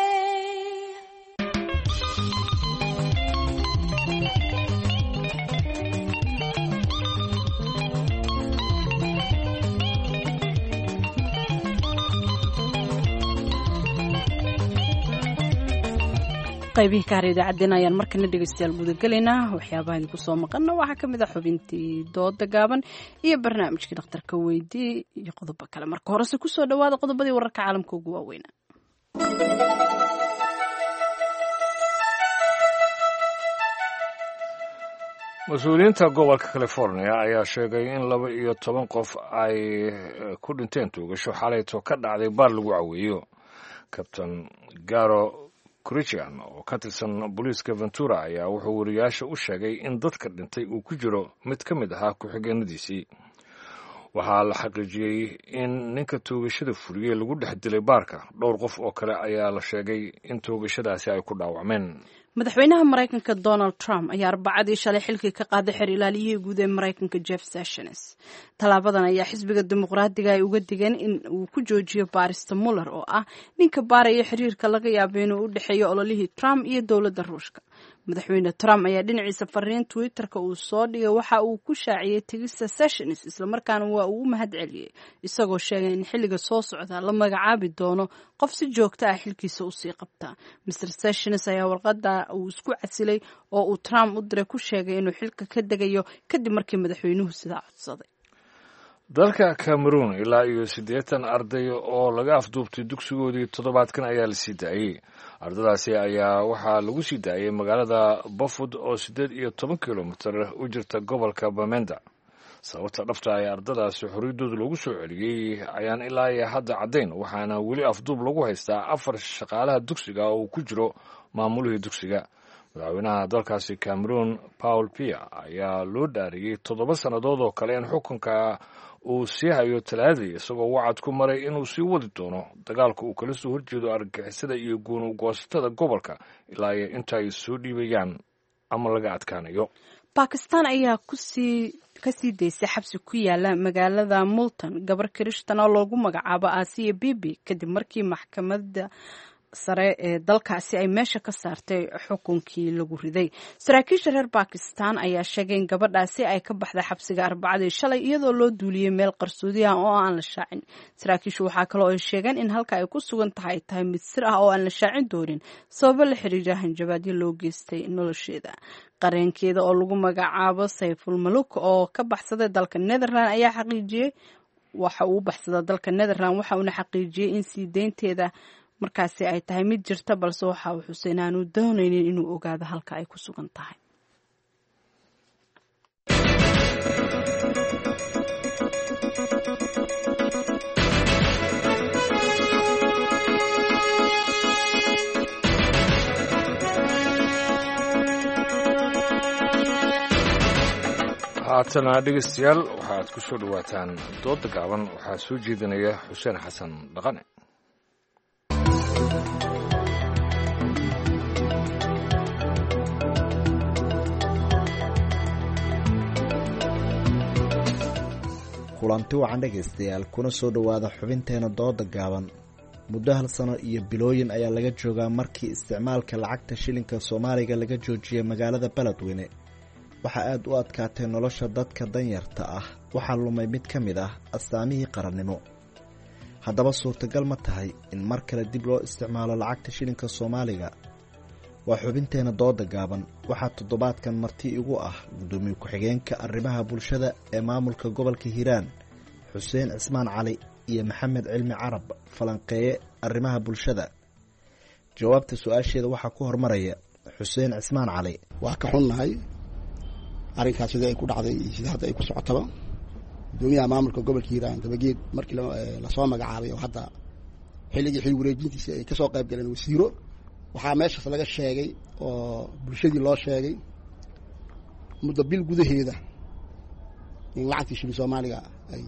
qaybihii ka har idaacaddeen ayaan markana dhegeystayaal gudagelaynaa. waxyaabaha idinku soo maqana waxaa ka mid ah xubintii dooda gaaban iyo barnaamijkii dhakhtarka weydii iyo qodobo kale. marka horese kusoo dhawaada qodobadii wararka caalamka ugu waaweynaa. mas-uuliyiinta gobolka california ayaa sheegay in laba iyo toban qof ay ku dhinteen tuugasho xalayto ka dhacday baar lagu caweeyo kabtain garo christian oo ka tirsan booliiska ventura ayaa wuxuu wariyaasha u sheegay in dadka dhintay uu ku jiro mid ka mid ahaa ku-xigeenadiisii waxaa la xaqiijiyey in ninka toogashada fuliyey lagu dhex dilay baarka dhowr qof oo kale ayaa la sheegay in toogashadaasi ay ku dhaawacmeen madaxweynaha maraykanka donald trump ayaa arbacadii shalay xilkii ka qaaday xer ilaaliyihii guud ee maraykanka jeff sessions tallaabadan ayaa xisbiga dimuqraadiga ay uga digeen in uu ku joojiyo baarista muller oo ah ninka baaraya xiriirka laga yaabo inuu u dhexeeyo ololihii trump iyo dowladda ruushka madaxweyne trump ayaa dhinaciisa fariin twitterka uu soo dhigay waxa uu ku shaaciyey tegista sessions islamarkaana waa uu u mahad celiyey isagoo sheegay in xilliga soo socda la magacaabi doono qof si joogto ah xilkiisa usii qabta mister sessions ayaa warqada uu isku casilay oo uu trump u diray ku sheegay inuu xilka ka degayo kadib markii madaxweynuhu sidaa codsaday dalka cameroon ilaa iyo siddeetan arday oo laga afduubtay dugsigoodii toddobaadkan ayaa la sii daayey ardadaasi ayaa waxaa lagu sii daayey magaalada bafud oo siddeed iyo toban kilomitir u jirta gobolka bamenda sababta dhabta ay ardadaasi xorriyaddooda lagu soo celiyey ayaan ilaa iyo hadda caddayn waxaana weli afduub lagu haystaa afar shaqaalaha dugsiga oo uu ku jiro maamulihii dugsiga madaxweynaha dalkaasi cameroon paul pia ayaa loo dhaariyey toddoba sannadood oo kale in xukunka uu sii hayo talaadii isagoo wacad ku maray inuu sii wadi doono dagaalka uu kala soo horjeedo argagixisada iyo guunuugoosatada gobolka ilaa iyo inta ay soo dhiibayaan ama laga adkaanayo bakistan ayaa kusii kasii daysay xabsi ku yaala magaalada multan gabar kirishtan oo loogu magacaabo aasiya bibi kadib markii maxkamadda sare ee dalkaasi ay meesha ka saartay xukunkii lagu riday saraakiisha reer bakistan ayaa sheegay in gabadhaasi ay ka baxday xabsiga arbacadii shalay iyadoo loo duuliyey meel qarsoodi ah oo aan la shaacin saraakiishu waxaa kaloo ay sheegeen in halka ay ku sugan tahay tahay mid sir ah oo aan la shaacin doonin sababo la xiriira hanjabaadyo loo geystay nolosheeda qareenkeeda oo lagu magacaabo sayful maluk oo ka baxsaday dalka netherland ayaa xaqiijiyey waxa uu baxsaday dalka netherland waxa uuna xaqiijiyey in sii deynteeda markaasi ay tahay mid jirta balse waxa uu xuseen aanu doonaynin inuu ogaado halka ay ku sugan tahay haatana dhegeystayaal waxaad ku soo dhowaataan dooda gaaban waxaa soo jeedinaya xuseen xasan dhaqane kulanti wacan dhegaystayaal kuna soo dhowaada xubinteena dooda gaaban muddo hal sano iyo bilooyin ayaa laga joogaa markii isticmaalka lacagta shilinka soomaaliga laga joojiyay magaalada beledweyne waxaa aad u adkaatay nolosha dadka danyarta ah waxaa lumay mid ka mid ah astaamihii qarannimo haddaba suurtagal ma tahay in mar kale dib loo isticmaalo lacagta shilinka soomaaliga waa xubinteena dooda gaaban waxaa toddobaadkan marti igu ah gudoomiye ku-xigeenka arrimaha bulshada ee maamulka gobolka hiiraan xuseen cismaan cali iyo maxamed cilmi carab falanqeeye arrimaha bulshada jawaabta su-aasheeda waxaa ku hormaraya xuseen cismaan cali waa ka xunnahay arrinkaas sida ay ku dhacday iyo sida hadda ay ku socotaba gudoomiyaha maamulka gobolka hiiraan dabageed markii lasoo magacaabay oo hadda xilligii xil wareejintiisa ay kasoo qayb galeen wasiiro waxaa meeshaas laga sheegay oo bulshadii loo sheegay muddo bil gudaheeda in lacagtii shilin soomaaliga ay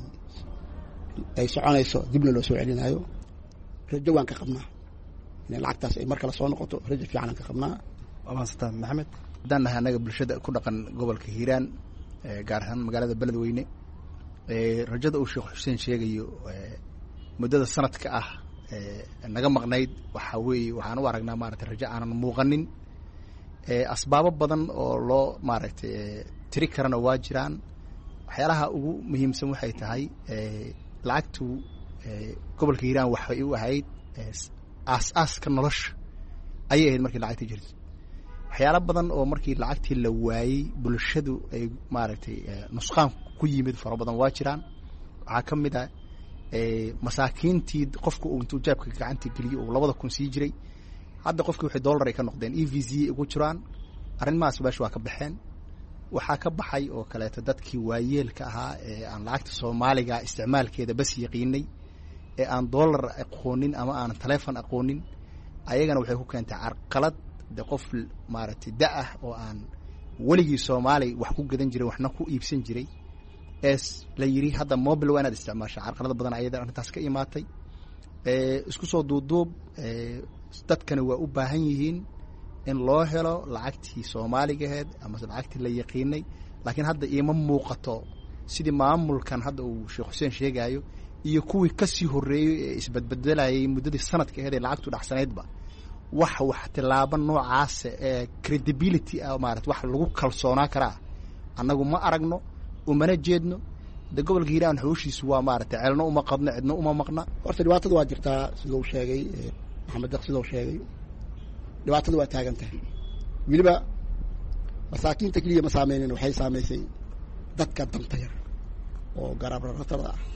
ay soconayso dibna loo soo celinayo rajo waan ka qabnaa in lacagtaas ay mar kale soo noqoto rajo fiican ka qabnaa waa maasanta maxamed haddaan nahay annaga bulshada ku dhaqan gobolka hiiraan gaar ahaan magaalada beledweyne rajada uu sheekh xuseen sheegayo muddada sanadka ah naga maqnayd waxaa weeye waxaan u aragnaa maaragtay rajo aanan muuqanin asbaabo badan oo loo maaragtay tiri karana waa jiraan waxyaalaha ugu muhiimsan waxay tahay lacagtu gobolka hiiraan waxay u ahayd aas-aaska nolosha ayay ahayd markii lacagta jirta waxyaalo badan oo markii lacagtii la waayey bulshadu ay maaragtay nusqaan ku yimid fara badan waa jiraan waxaa ka mid ah masaakiintii qofka uu intuu jaabka gacanta geliyo uu labada kun sii jiray hadda qofkii waxay dollar ay ka noqdeen e v z ugu jiraan arrimahaas baash waa ka baxeen waxaa ka baxay oo kaleeto dadkii waayeelka ahaa ee aan lacagta soomaaliga isticmaalkeeda bas yaqiinay ee aan dollar aqoonin ama aan taleefon aqoonin ayagana waxay ku keentay carqalad de qof maaragtay da ah oo aan weligii soomaali wax ku gadan jiray waxna ku iibsan jiray ee la yiri hadda mobile waa inaad isticmaashaa carqalada badan ayada arrintaas ka imaatay ee isku soo duuduub ee dadkana waa u baahan yihiin in loo helo lacagtii soomaaliga ahayd ama lacagtii la yaqiinay laakiin hadda iima muuqato sidii maamulkan hadda uu Sheekh Xuseen sheegayo iyo kuwii ka sii horeeyay ee isbadbedelayay muddadii sanadka ahayd ee lacagtu dhaxsaneedba wax wax tilaabo noocaas ee credibility ah maaragtay wax lagu kalsoonaa karaa annagu ma aragno umana jeedno de gobolka Hiiraan xooshiisu waa maaragtay ceelno uma qadno cidno uma maqna horta dhibaatada waa jirtaa sidoo uu sheegay Maxamed Deeq sidoo sheegay dhibaatada waa taagan tahay wiliba masaakiinta kaliya ma saameeyeen waxay saameysay dadka danta yar oo garab rartada ah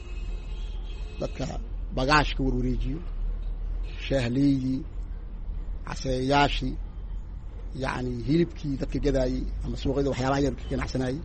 dadka bagaashka warwareejiyo shahleeyii caseeyaashii yani hilibkii dadka gadaayay ama suuqyada waxyaabaha yar ka ganacsanayay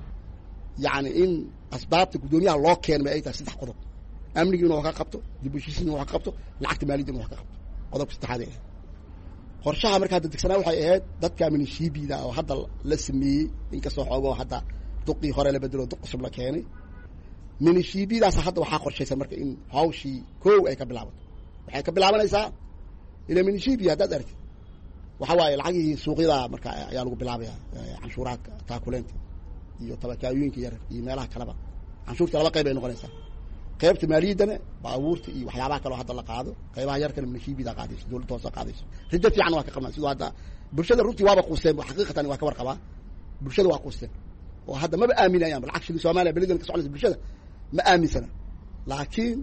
yani in asbaabta gudoomiyaha loo keenay ay tahay saddex qodob amniga inuu ka qabto dib u heshiisiin inuu ka qabto lacagta maaliyadda inuu ka qabto qodobka saddexaad ee qorshaha markaa dadkana waxay ahayd dadka minishiibida oo hadda la sameeyay inkastoo xoogo hadda duqii hore la bedelo duq cusub la keenay minishiibidaas hadda waxaa qorshaysan marka in hawshii koow ay ka bilaabato waxay ka bilaabanaysaa ila minishiibi haddaad aragtid waxa waaye lacagihii suuqyada marka ayaa lagu bilaabayaa canshuuraadka taakuleenta iyo tabakaayooyinka yar iyo meelaha kaleba canshuurta laba qayb ay noqonaysaa qaybta maaliyaddana baabuurta iyo waxyaabaha kale oo hadda la qaado qaybaha yar kale minishiibida qaadayso dowladda hoose qaadayso rajo fiican waa ka qabnaa sidoo hadda bulshada runtii waaba quusteen xaqiiqatan waa ka warqabaa bulshada waa quusteen oo hadda maba aaminayaan lacag shilin Soomaaliya belidan ka socodaysa bulshada ma aaminsana laakiin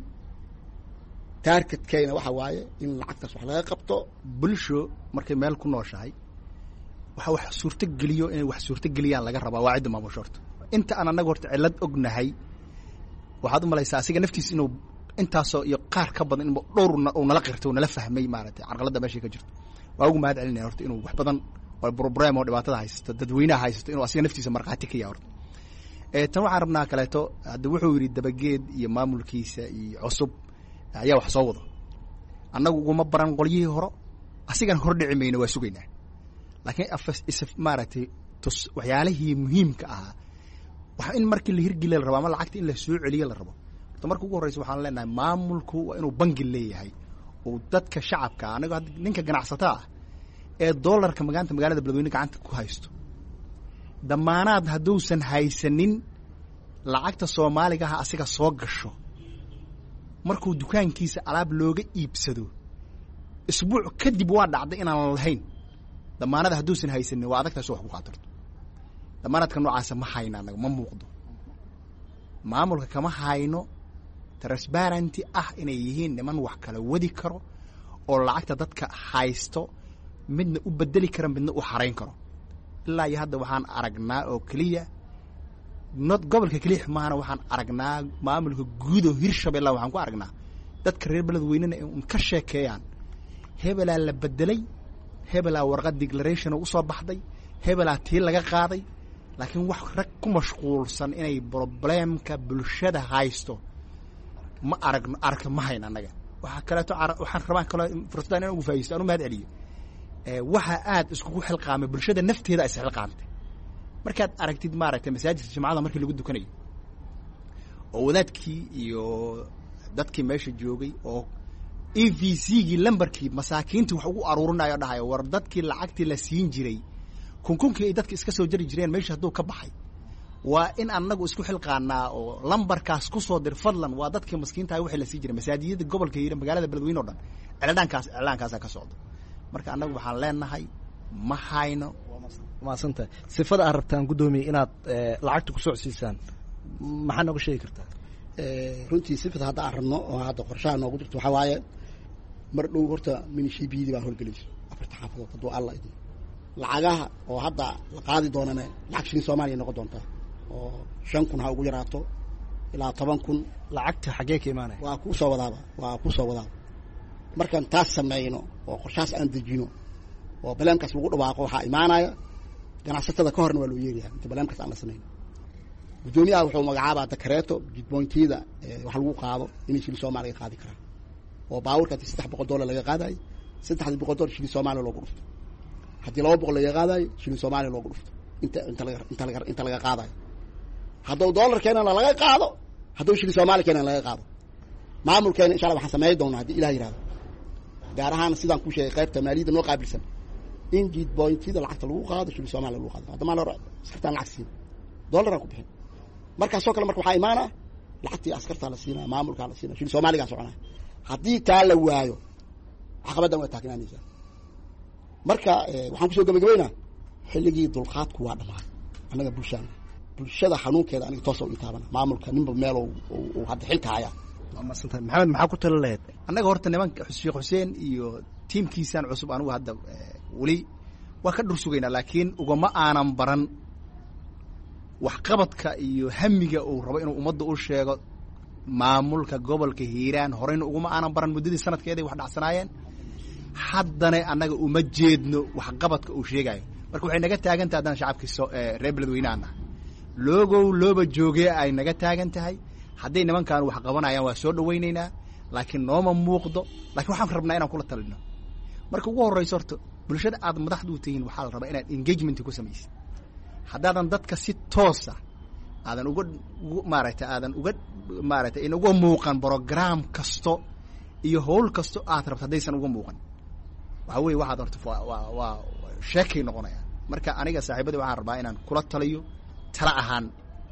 targetkayna waxa waaye in lacagtaas wax laga qabto bulsho markay meel ku nooshahay waxa wax suurto geliyo inay wax suurto geliyaan laga rabaa waa cidda maamusho horta inta aan anaga horta cilad ognahay waxaad u malaysaa asiga naftiisa inuu intaasoo iyo qaar ka badan inuu dhowr uu nala qirto uu nala fahmay maaragtay carqaladda meesha ka jirto waa ugu mahad celinaya horta inuu wax badan oo problem oo dhibaatada haysto dadweynaha haysto inuu asiga naftiisa marqaati ka yahay horta ee tan waxaan rabnaa kaleeto hadda wuxuu yidhi dabageed iyo maamulkiisa iyo cusub ayaa wax soo wado annagu uguma baran qolyihii hore asigan hor dhici mayno waa sugaynaa laakiin afas isaf maaragtay tus waxyaalihii muhiimka ahaa waxa in markii la hirgeliyo la rabo ama lacagta in la soo celiyo la rabo horta marka ugu horreysa waxaan leenahay maamulku waa inuu bangi leeyahay oo dadka shacabka anaga hadda ninka ganacsataa ah ee doolarka magaanta magaalada beledweyne gacanta ku haysto damaanaad hadduusan haysanin lacagta soomaaliga ah asiga soo gasho markuu dukaankiisa alaab looga iibsado isbuuc kadib waa dhacday inaan lahayn damaanada hadduusan haysanin waa adagtaas wax ku qaatarto damaanadka noocaasa ma hayno annaga ma muuqdo maamulka kama hayno transparenty ah inay yihiin niman wax kala wadi karo oo lacagta dadka haysto midna u bedeli kara midna u xarayn karo ilaa iyo hadda waxaan aragnaa oo keliya not gobolka keliya maahana waxaan aragnaa maamulka guud oo Hirshabeelle waxaan ku aragnaa dadka reer beledweynena in ka sheekeeyaan hebelaa la bedelay hebelaa warqad declaration u soo baxday hebelaa tii laga qaaday laakiin wax rag ku mashquulsan inay problemka bulshada haysto ma aragno arka ma hayna anaga waxa kale to waxaan rabaa kale fursadaan inaan ugu faa'iisto anu mahad celiyo ee waxa aad isku xilqaamay bulshada nafteeda ay xilqaamtay markaad aragtid maaragtay masaajidka jamaacada markii lagu dukanayo oo wadaadkii iyo dadkii meesha joogay oo E V C-gii lambarkii masaakiintii wax ugu aruurinayo dhahayo war dadkii lacagtii la siin jiray kunkunkii ay dadka iska soo jari jireen meesha hadduu ka baxay waa in annagu isku xilqaanaa oo lambarkaas ku soo dir fadlan waa dadkii maskiinta ah wixii la sii jiray masaajidada gobolka iyo magaalada beledweyne oo dhan cilaankaas cilaankaas ka socdo marka annagu waxaan leenahay ma hayno maasanta sifada aad rabtaan gudoomiye inaad lacagta ku socodsiisaan maxaa nooga sheegi kartaa runtii sifada hadda aan rabno oo hadda qorshaha noogu jirto waxaa waaye mar dhow horta minishiibiyadii baa howlgelayso afarta xaafadood hadduu alla idin lacagaha oo hadda la qaadi doonana lacag shilin Soomaaliya noqon doonta oo shan kun ha ugu yaraato ilaa toban kun lacagta xagee ka imaanay waa ku soo wadaaba waa ku soo wadaaba markaan taas sameeyno oo qorshaas aan dejino oo balaankaas lagu dhawaaqo waxaa imaanaya ganacsatada ka horna waa loo yeerayaa inta barnaamijkaas aan la samayn gudoomiyaha wuxuu magacaabaa dakareeto jidboontiyada wax lagu qaado inay shilin soomaaliya qaadi karaan oo baabuurkaasi saddex boqol dollar laga qaadayo saddexdii boqol dollar shilin soomaaliya loogu dhufto haddii laba boqol laga qaadayo shilin soomaaliya loogu dhufto inta inta laga inta laga inta laga qaadayo hadduu dollar keenana laga qaado hadduu shilin soomaaliya keenana laga qaado maamulkeena insha allah waxaan sameyn doonaa haddii ilaah yiraahdo gaar ahaan sidaan ku sheegay qaybta maaliyadda noo qaabilsan in jidboontiyada lacagta lagu qaado shilin soomaaliya lagu qaado hadda maal hore askartaan lacag siin dollaraan ku bixin markaasoo kale marka waxaa imaana lacagtii askartaa la siinaa maamulkaa la siinaa shilin soomaaligaa soconaa haddii taa la waayo caqabaddan waa taagnaanaysaa marka waxaan kusoo gabagabaynaa xilligii dulqaadku waa dhammaaday annaga bulshaana bulshada xanuunkeeda aniga toosa u itaabana maamulka ninba meel uu hadda xilka hayaa masantahay maxamed maxaa ku tala lahayd annaga horta nimanka sheekh xuseen iyo tiimkiisaan cusub anigu hadda weli waa ka dhur sugaynaa laakiin ugama aanan baran waxqabadka iyo hamiga uu rabo inuu ummadda u sheego maamulka gobolka hiiraan horeyna uguma aanan baran muddadii sanadkeeday wax dhacsanaayeen haddana annaga uma jeedno waxqabadka uu sheegayo marka waxay naga taagan tahay haddana shacabkii so reer beledweynaana loogow looba joogee ay naga taagan tahay hadday nimankaan wax qabanayaan waa soo dhawaynaynaa laakiin nooma muuqdo lakiin waxaan rabnaa inaan kula talino marka ugu horrayso horta bulshada aad madaxdu u tihiin waxaa la rabaa inaad engagement ku samaysid haddaadan dadka si toosa aadan uga maaragtay aadan uga maaragtay in uga muuqan brogram kasto iyo howl kasto aad rabto haddaysan uga muuqan waxa weeye waxaad horta waa waa sheekay noqonayaan marka aniga saaxiibadii waxaan rabaa inaan kula taliyo tala ahaan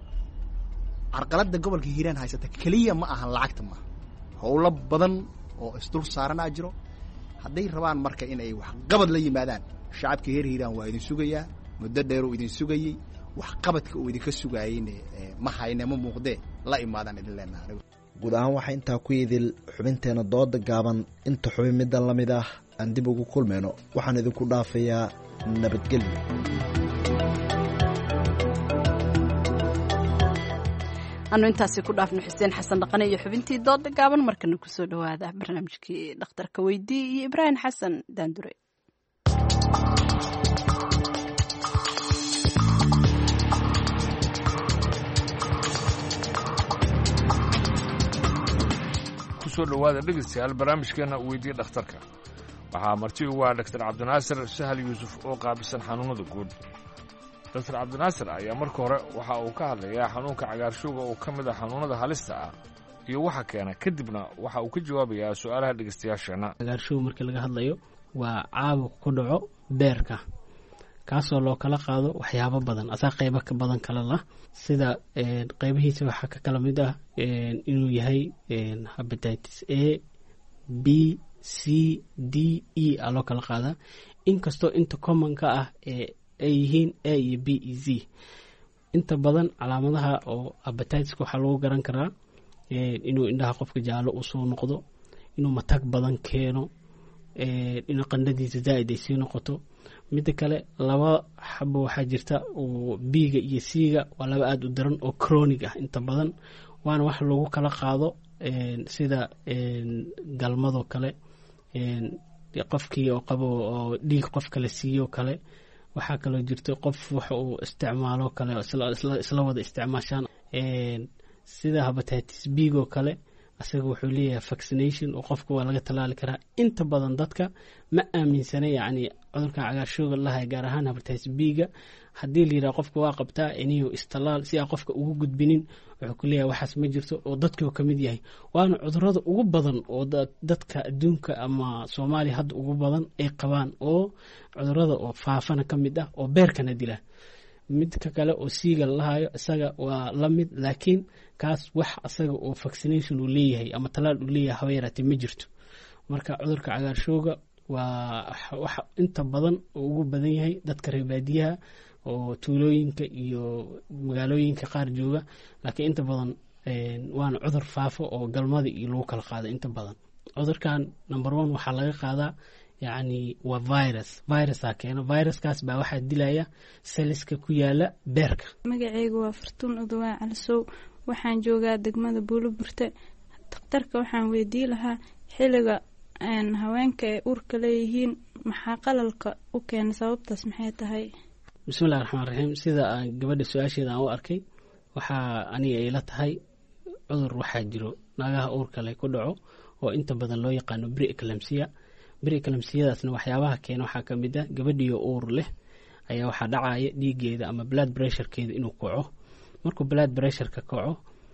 carqaladda gobolka hiiraan haysata keliya ma ahan lacagta maaha howlo badan oo isdul saaranaa jiro hadday rabaan marka in ay waxqabad la yimaadaan shacabka reer hiiraan waa idin sugayaa muddo dheer uu idin sugayey waxqabadka uu idinka sugaayeyne ma hayne ma muuqdee la imaadaan idin leenaha guud ahaan waxaa intaa ku idil xubinteena dooda gaaban inta xubin middan la mid ah aan dib ugu kulmayno waxaan idinku dhaafayaa nabadgelyo anu intaasi ku dhaafno xuseen xasan dhaqane iyo xubintii dooda gaaban markana kusoo dhawaada barnaamijkii dhakhtarka weydii iyo ibraahim xasan daandure kusoo dhawaada dhegeystayaal barnaamijkeena weydii dhakhtarka waxaa marti ugu ah doctor cabdinaasir sahal yuusuf oo qaabisan xanuunada guud doctor cabdinaasir ayaa marka hore waxa uu ka hadlayaa xanuunka cagaarshowga oo ka mid ah xanuunada halista ah iyo waxa keena kadibna waxa uu ka jawaabayaa su-aalaha dhegeystayaasheenna cagaarshow markii laga hadlayo waa caabuq ku dhaco beerka kaasoo loo kala qaado waxyaabo badan asaa qaybo ka badan kala lah sida qaybihiisa waxaa ka kala mid ah inuu yahay hepatitis a b c d e a loo kala qaadaa inkastoo inta commonka ah ee ay yihiin a iyo b e z inta badan calaamadaha oo hepatitiska waxaa lagu garan karaa inuu indhaha qofka jaallo uu soo noqdo inuu matag badan keeno inuu qandhadiisa zaa'id ay sii noqoto midda kale laba xabo waxaa jirta oo biiga iyo siiga waa laba aada u daran oo chronic ah inta badan waana wax lagu kala qaado sida galmadoo kale qofkii oo qabo oo dhiig qof kale siiyo kale waxaa kaloo jirta qof wax uu isticmaalo kale isla wada isticmaashaan sida hepatitis biigoo kale asaga wuxuu leeyahay vaccination oo qofka waa laga tallaali karaa inta badan dadka ma aaminsana yacni cudurkan cagaarshowga lahay gaar ahaan hepatitis biiga haddii la yidhaha qofka waa qabtaa iniyo istallaal si aan qofka ugu gudbinin wuxuu ku leeyahay waxaas ma jirto oo dadkii ka mid yahay waana cudurrada ugu badan oo dadka adduunka ama soomaaliya hadda ugu badan ay qabaan oo cudurrada oo faafana ka mid ah oo beerkana dila midka kale oo siiga lahayo isaga waa la mid laakiin kaas wax asaga oo vaccination uu leeyahay ama talaal uu leeyahay haba yaraatee ma jirto marka cudurka cagaarshowga waa wax inta badan oo ugu badan yahay dadka reer baadiyaha oo tuulooyinka iyo magaalooyinka qaar jooga laakiin inta badan waana cudur faafo oo galmada iyo lagu kala qaado inta badan cudurkan number one waxaa laga qaadaa yacni waa virus virusaa keena viruskaas baa waxaa dilaya seliska ku yaala beerka magacaygu waa fartuun udawaa calisow waxaan joogaa degmada buuloburte dhakhtarka waxaan weydii lahaa xilliga haweenka ay uurka leeyihiin maxaa qalalka u keena sababtaas maxay tahay bismillahi raxmaan raxiim sida aan gabadha su-aasheeda aan u arkay waxaa aniga ay la tahay cudur waxaa jiro naagaha uurka leh ku dhaco oo inta badan loo yaqaano pre-eclampsia pre-eclampsiyadaasna waxyaabaha keena waxaa ka mid ah gabadhiyo uur leh ayaa waxaa dhacaya dhiigeeda ama blood pressurekeeda inuu kaco markuu blood pressureka kaco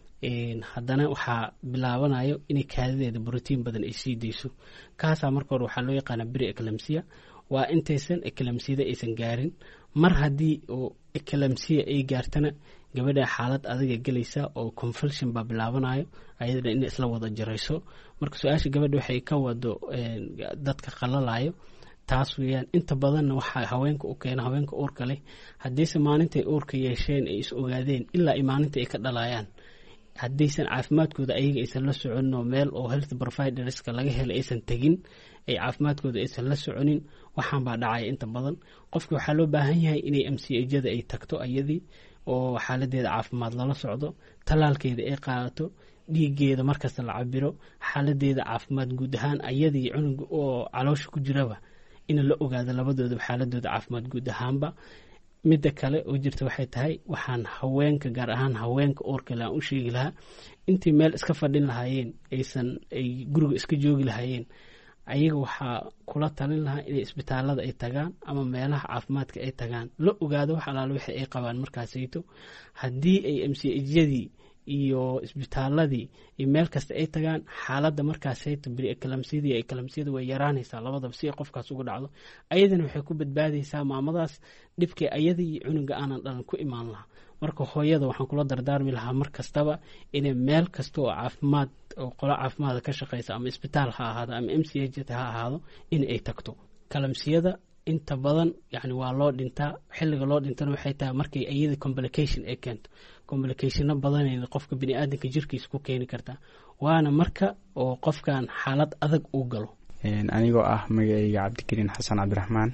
haddana waxaa bilaabanayo inay kaadideeda brotiin badan ay sii dayso kaasaa marka hore waxaa loo yaqaana pre-eclampsia waa intaysan eclampsiyada aysan gaarin mar haddii oo eclampsia ay gaartana gabadha xaalad adiga gelaysa oo convulsion baa bilaabanayo ayadana in isla wada jarayso marka su-aasha gabadha waxay ka wado dadka qalalayo taas weeyaan inta badanna waxaa haweenka u keena haweenka uurka leh haddiise maalintay uurka yeesheen ay is ogaadeen ilaa ay maalinta ay ka dhalayaan haddaysan caafimaadkooda ayaga aysan la soconin oo meel oo health providerska laga helay aysan tegin ay caafimaadkooda aysan la soconin waxaan baa dhacaya inta badan qofki waxaa loo baahan yahay inay m c ajada ay tagto ayadii oo xaaladeeda caafimaad lala socdo talaalkeeda ay qaadato dhiigeeda markasta la cabiro xaaladeeda caafimaad guud ahaan ayadii cunuga oo caloosha ku jiraba in la ogaado labadooda xaaladooda caafimaad guud ahaanba midda kale oo jirta waxay tahay waxaan haweenka gaar ahaan haweenka uurkale aan u sheegi lahaa intii meel iska fadhin lahaayeen aysan ay guriga iska joogi lahaayeen ayaga waxaa kula talin lahaa inay isbitaalada ay tagaan ama meelaha caafimaadka ay tagaan la ogaado wax alaalo wixii ay qabaan markaasayto haddii ay m c ajyadii iyo isbitaaladii iyo meel kasta ay tagaan xaaladda markaasayto pre-eclampsiyada iyo eclampsiyada way yaraanaysaa labadaba si ay qofkaas uga dhacdo ayadana waxay ku badbaadaysaa maamadaas dhibkii ayada iyo cunuga aanan dhalan ku imaan lahaa marka hooyada waxaan kula dardaarmi lahaa mar kastaba inay meel kasta oo caafimaad oo qolo caafimaada ka shaqeysa ama isbitaal ha ahaado ama m c h ha ahaado in ay tagto kalamsiyada inta badan yani waa loo dhintaa xilliga loo dhintana waxay tahay markay iyada complication ay keento complicationo badanayna qofka biniaadanka jirkiisa ku keeni kartaa waana marka oo qofkan xaalad adag uu galo anigoo ah magacayga cabdikariin xasan cabdiraxmaan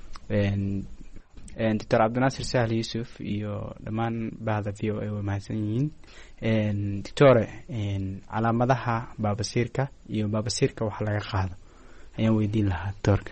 doctor cabdinaasir sahl yuusuf iyo dhammaan bahda v o a way mahadsan yihiin doctore calaamadaha baabasiirka iyo baabasiirka wax laga qaado ayaan weydiin lahaa doctorka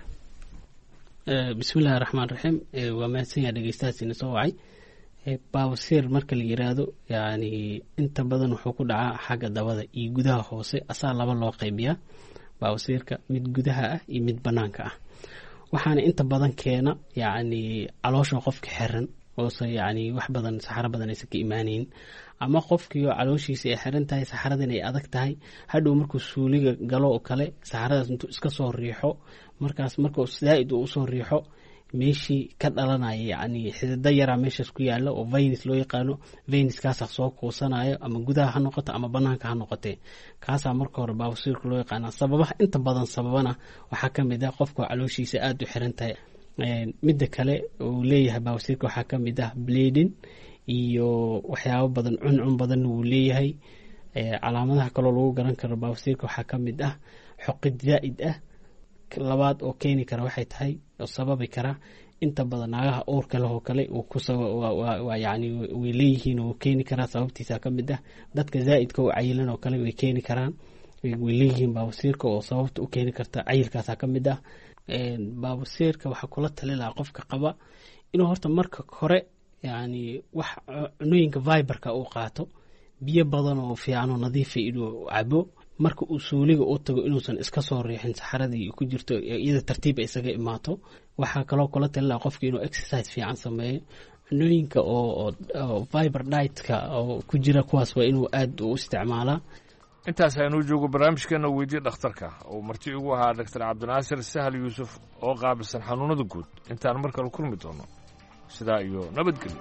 bismillahi raxmaan raxiim waa mahadsan yaha dhegeystahaasina soo wacay baabasiir marka la yiraahdo yani inta badan wuxuu ku dhacaa xagga dabada iyo gudaha hoose asaa laba loo qaybiyaa baabasiirka mid gudaha ah iyo mid banaanka ah waxaana inta badan keena yani caloosha qofka xiran oose yani wax badan saxaro badan aysan ka imaanayn ama qofkii oo calooshiisa ay xiran tahay saxaradan ay adag tahay hadhow markuu suuliga galo oo kale saxaradaas intuu iska soo riixo markaas markuu zaaid uu usoo riixo meeshii ka dhalanaya yani xidida yaraa meeshaas ku yaala oo venus loo yaqaano venuskaasaa soo kuusanayo ama gudaha ha noqoto ama banaanka ha noqotee kaasaa marka hore baabasiirka loo yaqaana sababaha inta badan sababana waxaa ka mid ah qofka calooshiisa aada u xiran tahay midda kale uu leeyahay baabasiirka waxaa ka mid ah bleeding iyo waxyaabo badan cuncun badan wuu leeyahay calaamadaha kaloo lagu garan karo baabasiirka waxaa ka mid ah xoqid zaa'id ah labaad oo keeni kara waxay tahay oo sababi kara inta badan naagaha uurka leh oo kale yani way leeyihiin oo keeni karaa sababtiisa ka mid ah dadka zaa'idka oo cayilan oo kale way keeni karaan way leeyihiin baabasiirka oo sababta u keeni karta cayilkaasa ka mid ah baabasiirka waxaa kula tali lahaa qofka qaba inuu horta marka hore yani wax cunooyinka viberka uu qaato biyo badan oo fiicanoo nadiifa inuu cabo marka uu suuliga u tago inuusan iska soo riixin saxaradii ku jirto iyada tartiib ay isaga imaato waxaa kaloo kula talilaa qofka inuu exercise fiican sameeyo cunooyinka oo viber ditka oo ku jira kuwaas waa inuu aad u isticmaalaa intaas aynu joogo barnaamijkeena weydiye dhakhtarka uu marti ugu ahaa doctor cabdinaasir sahal yuusuf oo qaabilsan xanuunada guud intaan mar kale kulmi doono sidaa iyo nabadgelyo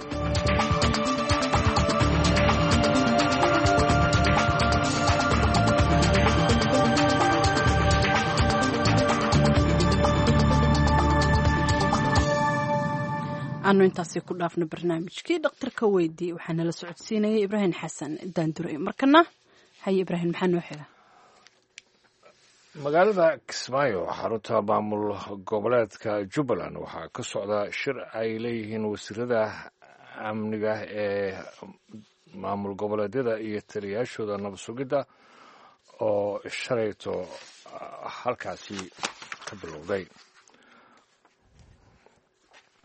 aanu intaasi ku dhaafno barnaamijkii dhakhtarka weydii waxaa nala socodsiinayay ibraahim xasan daandure markana haye ibraahim maxaa noo xiga magaalada kismaayo xarunta maamul goboleedka jubbaland waxaa ka socda shir ay leeyihiin wasiirada amniga ee maamul goboleedyada iyo taliyayaashooda nabad sugidda oo shalayto halkaasi ka bilowday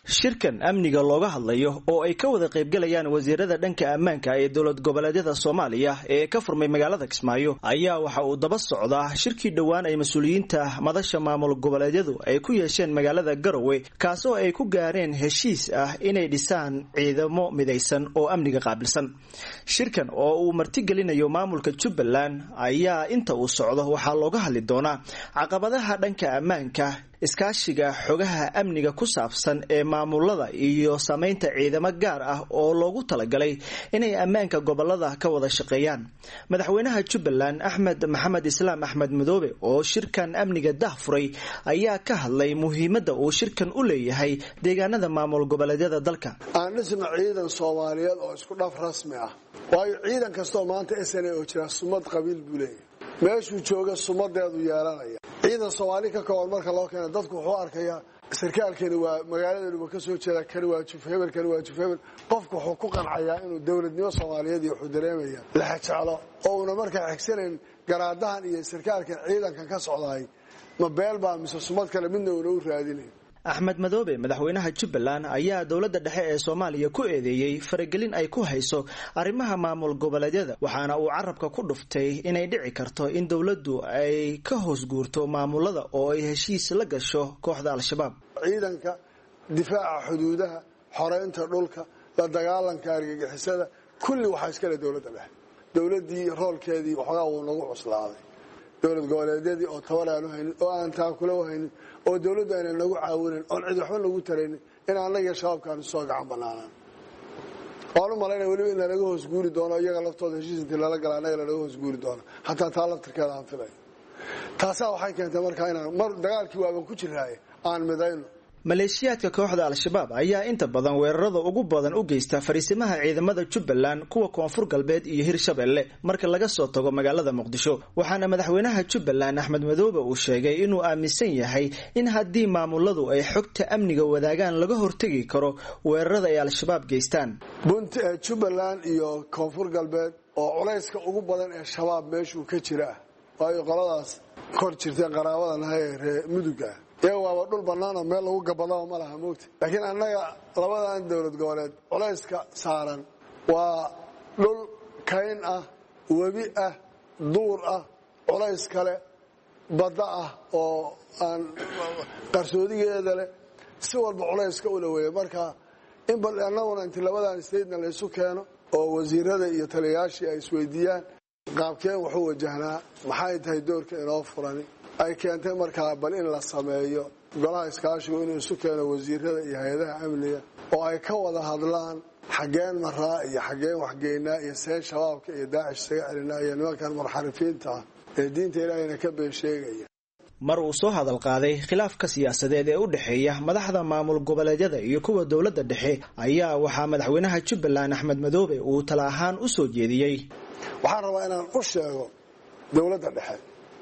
shirkan amniga looga hadlayo oo ay ka wada qaybgalayaan wasiirada dhanka ammaanka ee dowlad goboleedyada Soomaaliya ee ka furmay magaalada Kismaayo ayaa waxa uu daba socdaa shirkii dhawaan ay mas'uuliyiinta madasha maamul goboleedyadu ay ku yeesheen magaalada Garowe kaasoo ay ku gaareen heshiis ah inay dhisaan ciidamo midaysan oo amniga qaabilsan. Shirkan oo uu martigelinayo maamulka Jubbaland ayaa inta uu socdo waxa looga hadli doonaa caqabadaha dhanka ammaanka, iskaashiga xogaha amniga ku saabsan ee maamulada iyo sameynta ciidamo gaar ah oo loogu talagalay inay ammaanka gobolada ka wada shaqeeyaan. Madaxweynaha Jubbaland Axmed Maxamed Islaam Axmed Madoobe oo shirkan amniga daahfuray ayaa ka hadlay muhiimadda uu shirkan u leeyahay deegaanada maamul goboleedyada dalka. aan dhisno ciidan Soomaaliyeed oo isku dhaf rasmi ah waayo ciidan kastoo maanta S N A oo jira sumad qabiil buu leeyahay meeshuu jooga sumadeedu yeelanaya ciidan Soomaali ka kooban marka loo keeno dadku wuxuu arkayaa sarkaalkani waa magaalada ka soo jeeda kani waa juf hebel kani waa juf hebel qofku wuxuu ku qancayaa inuu dawladnimo Soomaaliyeed iyo wuxuu dareemaya la xajalo oo una markaa xigsaneen garaadahan iyo sarkaalkan ciidankan ka socday ma beel baa mise sumad kale midna uu raadinay. Axmed Madoobe madaxweynaha Jubbaland ayaa dawladda dhexe ee Soomaaliya ku eedeeyay faragelin ay ku hayso arrimaha maamul goboleedyada waxaana uu carabka ku dhuftay inay dhici karto in dawladdu ay ka hoos guurto maamulada oo ay heshiis la gasho kooxda Al-Shabaab. ciidanka difaaca xuduudaha xoreynta dhulka la dagaalanka argagixisada kulli waxa iska leh dawladda dhexe dawladdii roolkeedii waxa uu nagu cuslaaday dawlad goboleedyadii oo tabaraan haynin oo aan taa kula haynin oo dawladdu ay nagu caawineen oo cid waxba nagu taraynin in anaga shabaabkaan soo gacan banaanaan oo malaynay wali in laga hoos guuri doono iyaga laftooda heshiis intii lala galay anaga laga hoos guuri doono hatta taa laftirkeeda aan filay taasa waxay keentay markaa inaan mar dagaalkii waaban ku jiraaye aan midayno. maleeshiyaadka kooxda Al-Shabaab ayaa inta badan weerarada ugu badan u geysta fariisimaha ciidamada Jubbaland kuwa koonfur galbeed iyo Hirshabelle marka laga soo tago magaalada Muqdisho waxaana madaxweynaha Jubbaland Axmed Madoobe uu sheegay inuu aaminsan yahay in haddii maamuladu ay xogta amniga wadaagaan laga hortagi karo weerarada ay Al-Shabaab geystaan. bunta Jubbaland iyo koonfur galbeed oo culayska ugu badan ee shabaab meeshuu ka jira waayo qoladaas kor jirtay qaraabadan hay muduga ee waa dhul banaan oo meel lagu gabado ma laha moogta laakiin annaga labadan dawlad goboleed culayska saaran waa dhul kayn ah wabi ah duur ah culays kale badda ah oo aan qarsoodigeeda leh si walba culayska u leeyahay marka in bal annaguna inta labadan statena la isu keeno oo wasiirada iyo taliyayaashii ay isweydiiyaan qaabkeen wuxuu wajahnaa maxay tahay doorka inoo furani ay keentay markaa bal in la sameeyo golaha iskaashiga inuu isu keeno wasiirada iyo hay'adaha amniga oo ay ka wada hadlaan xageen maraa iyo xageen waxgeynaa iyo seen shabaabka iyo daacish isaga celinaa iyo nimankan marxarifiinta ah ee diinta ilaahayna ka been sheegaya. mar uu soo hadal qaaday khilaafka siyaasadeed ee u dhaxeeya madaxda maamul goboleedyada iyo kuwa dawladda dhexe ayaa waxaa madaxweynaha Jubbaland Axmed Madoobe uu tala ahaan u soo jeediyay. waxaan rabaa inaan u sheego dawladda dhexe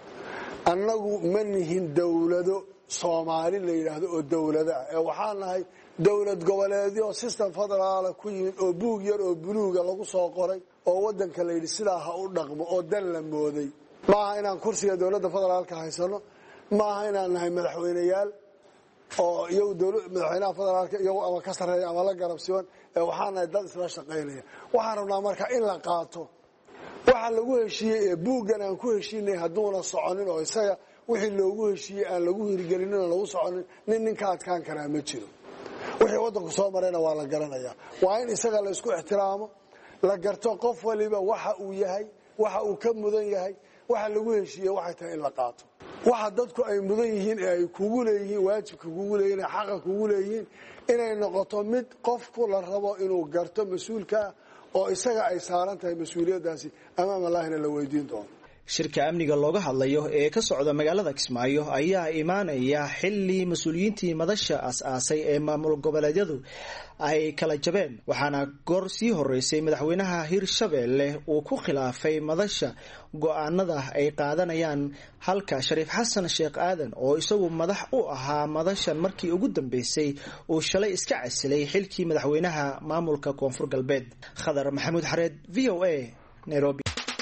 annagu ma nihin dawlado Soomaali la yiraahdo oo dawlada ah ee waxaan nahay dawlad goboleedyo system federaal ku yimid oo buug yar oo buluuga lagu soo qoray oo wadanka la yiri sidaa ha u dhaqmo oo dan la mooday maaha inaan kursiga dawladda federaalka haysano maaha inaan nahay madaxweynayaal oo iyagu dawladda madaxweynaha federaalka iyagu ama ka sareeya ama la garabsiwan ee waxaan nahay dad isla shaqeynaya waxaan rabnaa marka in la qaato waxa lagu heshiiyay ee buuggan aan ku heshiinay haduuna soconin oo isaga wixii loogu heshiiyay aan lagu hirgelinin oo lagu soconin nin ninka adkaan karaa ma jiro wixii wadanku soo marayna waa la garanayaa waa in isaga la isku ixtiraamo la garto qof waliba waxa uu yahay waxa uu ka mudan yahay waxa lagu heshiiyay waxay tahay in la qaato waxa dadku ay mudan yihiin ee ay kugu leeyihiin waajibka kugu leeyihiin xaqa kugu leeyihiin inay noqoto mid qofku la rabo inuu garto mas'uulka oo isaga ay saaran tahay mas'uuliyadaasi amaam Allahna la weydiin doono. shirka amniga looga hadlayo ee ka socda magaalada Kismaayo ayaa imaanaya xilli mas'uuliyiintii madasha aas-aasay ee maamul goboleedyadu ay kala jabeen waxaana goor sii horeysay madaxweynaha Hirshabelle uu ku khilaafay madasha go'aanada ay qaadanayaan halka Shariif Xasan Sheekh Aadan oo isagu madax u ahaa madashan markii ugu dambeysay uu shalay iska casilay xilkii madaxweynaha maamulka Koonfur Galbeed. Khadar Maxamuud Xareed V O A Nairobi.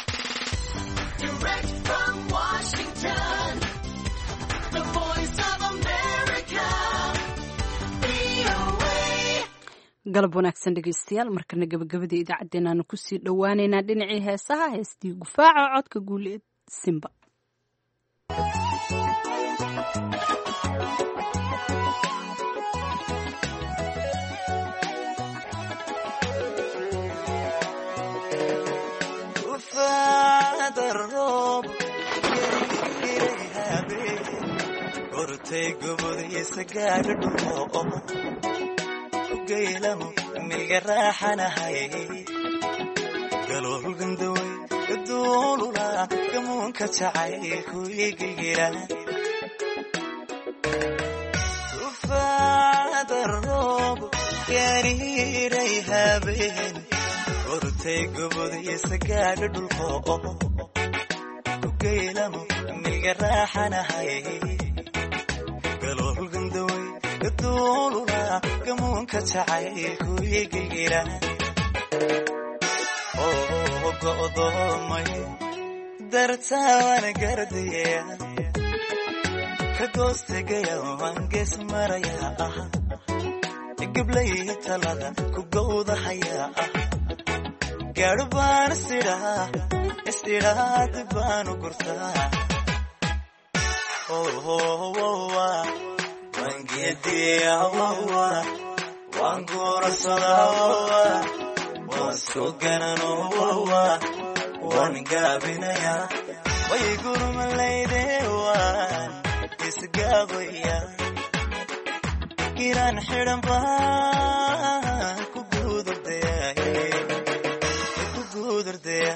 Direct from Washington, the voice of America, V O A. galab wanaagsan dhegaystayaal markana gabagabadii idaacaddeenaanu kusii dhowaaneynaa dhinacii heesaha heestii gufaaca codka guuleed simba gaylamo miga raaxanahay galool gandaway gaduulula gamuunka jacaylku igigira tufaada roob gariiray habeen gortay gobodiisa gaadha dhulko ku gaylamo miga raaxanahay galool gandaway gaduulula gamuunka jacaylku igigira oo go'doomay dartaan gardaya ka goostegaya waan gees maraya ah gablay talada ku gowdahaya ah gaarbaan sidaa istiraad baan gurtaa oo wangedia wawa wangura sadawa wasugana wawa wangabinaya way gurmalayde wan isgabaya kiran xiran baan ku gudurdaya ku gudurdaya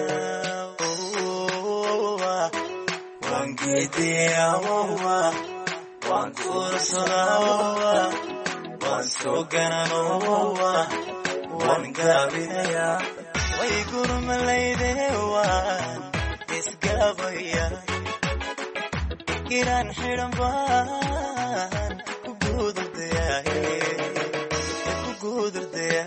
wangedia wawa wankura sadawa wasugana wawa wangabinaya way gurmalayde wan isgabaya kiran xiran baan ku gudurdaya ku gudurdaya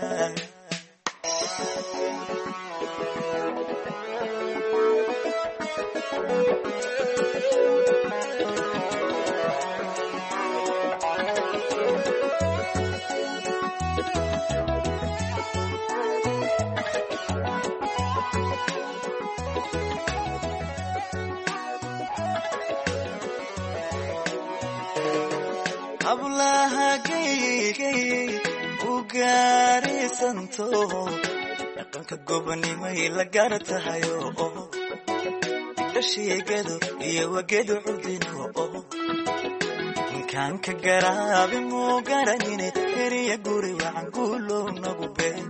ablaha geygay u gaarisanto dhaqanka gobonimay la gartahayo dhashigeedu iyo wageedu cudino ninkaan ka garaabi muu garanine heriya guri wacan guulow nagu been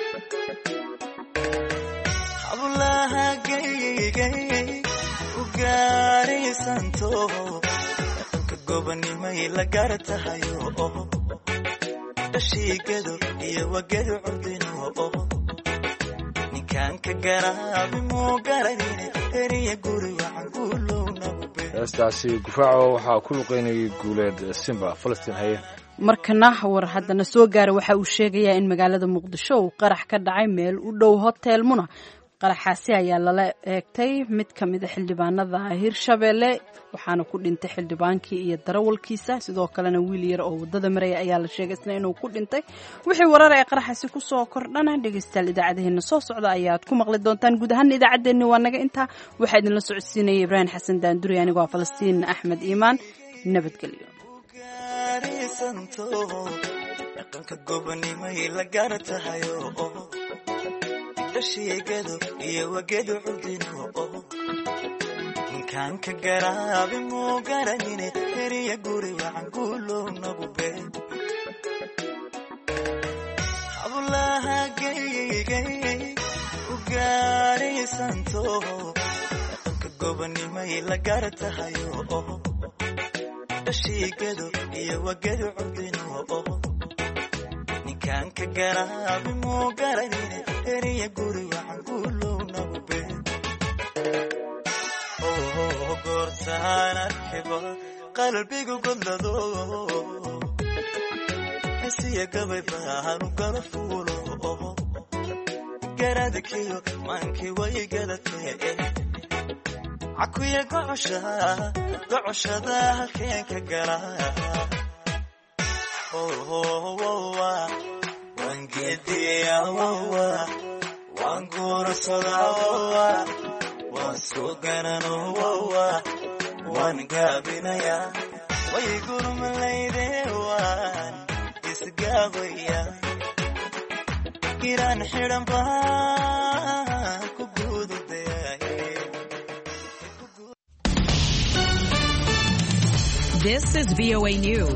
ablaha geygay u gaarisanto gobonimay la gartahayo dhashigeedu iyo wageedu cudino ninkaan ka garaabi muu garanine heriya guri wacan guulow nagu been heestaasi gufaaco waxaa ku luqeynayay guuleed simba falastiin haye markana war haddana soo gaara waxa uu sheegayaa in magaalada muqdisho uu qarax ka dhacay meel u dhow hotel muna qaraxaasi ayaa lala eegtay mid ka mid a xildhibaanada hirshabeelle waxaana ku dhintay xildhibaankii iyo darawalkiisa sidoo kalena wiil yar oo wadada maraya ayaa la sheegay isna inuu ku dhintay wixii warar ee qaraxaasi ku soo kordhana dhegaystayaal idaacadaheena soo socda ayaad ku maqli doontaan guud ahaan idaacaddeenni waa naga intaa waxaa idinla socodsiinaya ibraahim xasan daanduri anigoo falastiin axmed iimaan nabadgelyo dhaqanka gobonimay la gartahayo dhashigeedu iyo wageedu cudino ninkaan ka garaabi muu garanine heriya guri wacan guulow nagu been ablaha geygay u gaarisanto dhaqanka gobonimay la gartahayo dhashigeedu iyo wageedu cudino ninkaan ka garaabi muu garanine heriya guri wacan guulow nagu been oo goortaan arkiba qalbigu godlado hesiya gabay baanu gala fuulo garadkiyo maankii way gadatee cakuya gocosha gocoshada halkeen ka gala wawa waan guursadaa wawa waan soo garanoo wawa waan gaabinayaa way gurmalayde waan isgaabaya giraan xidhan baan ku guududayay. This is V O A News.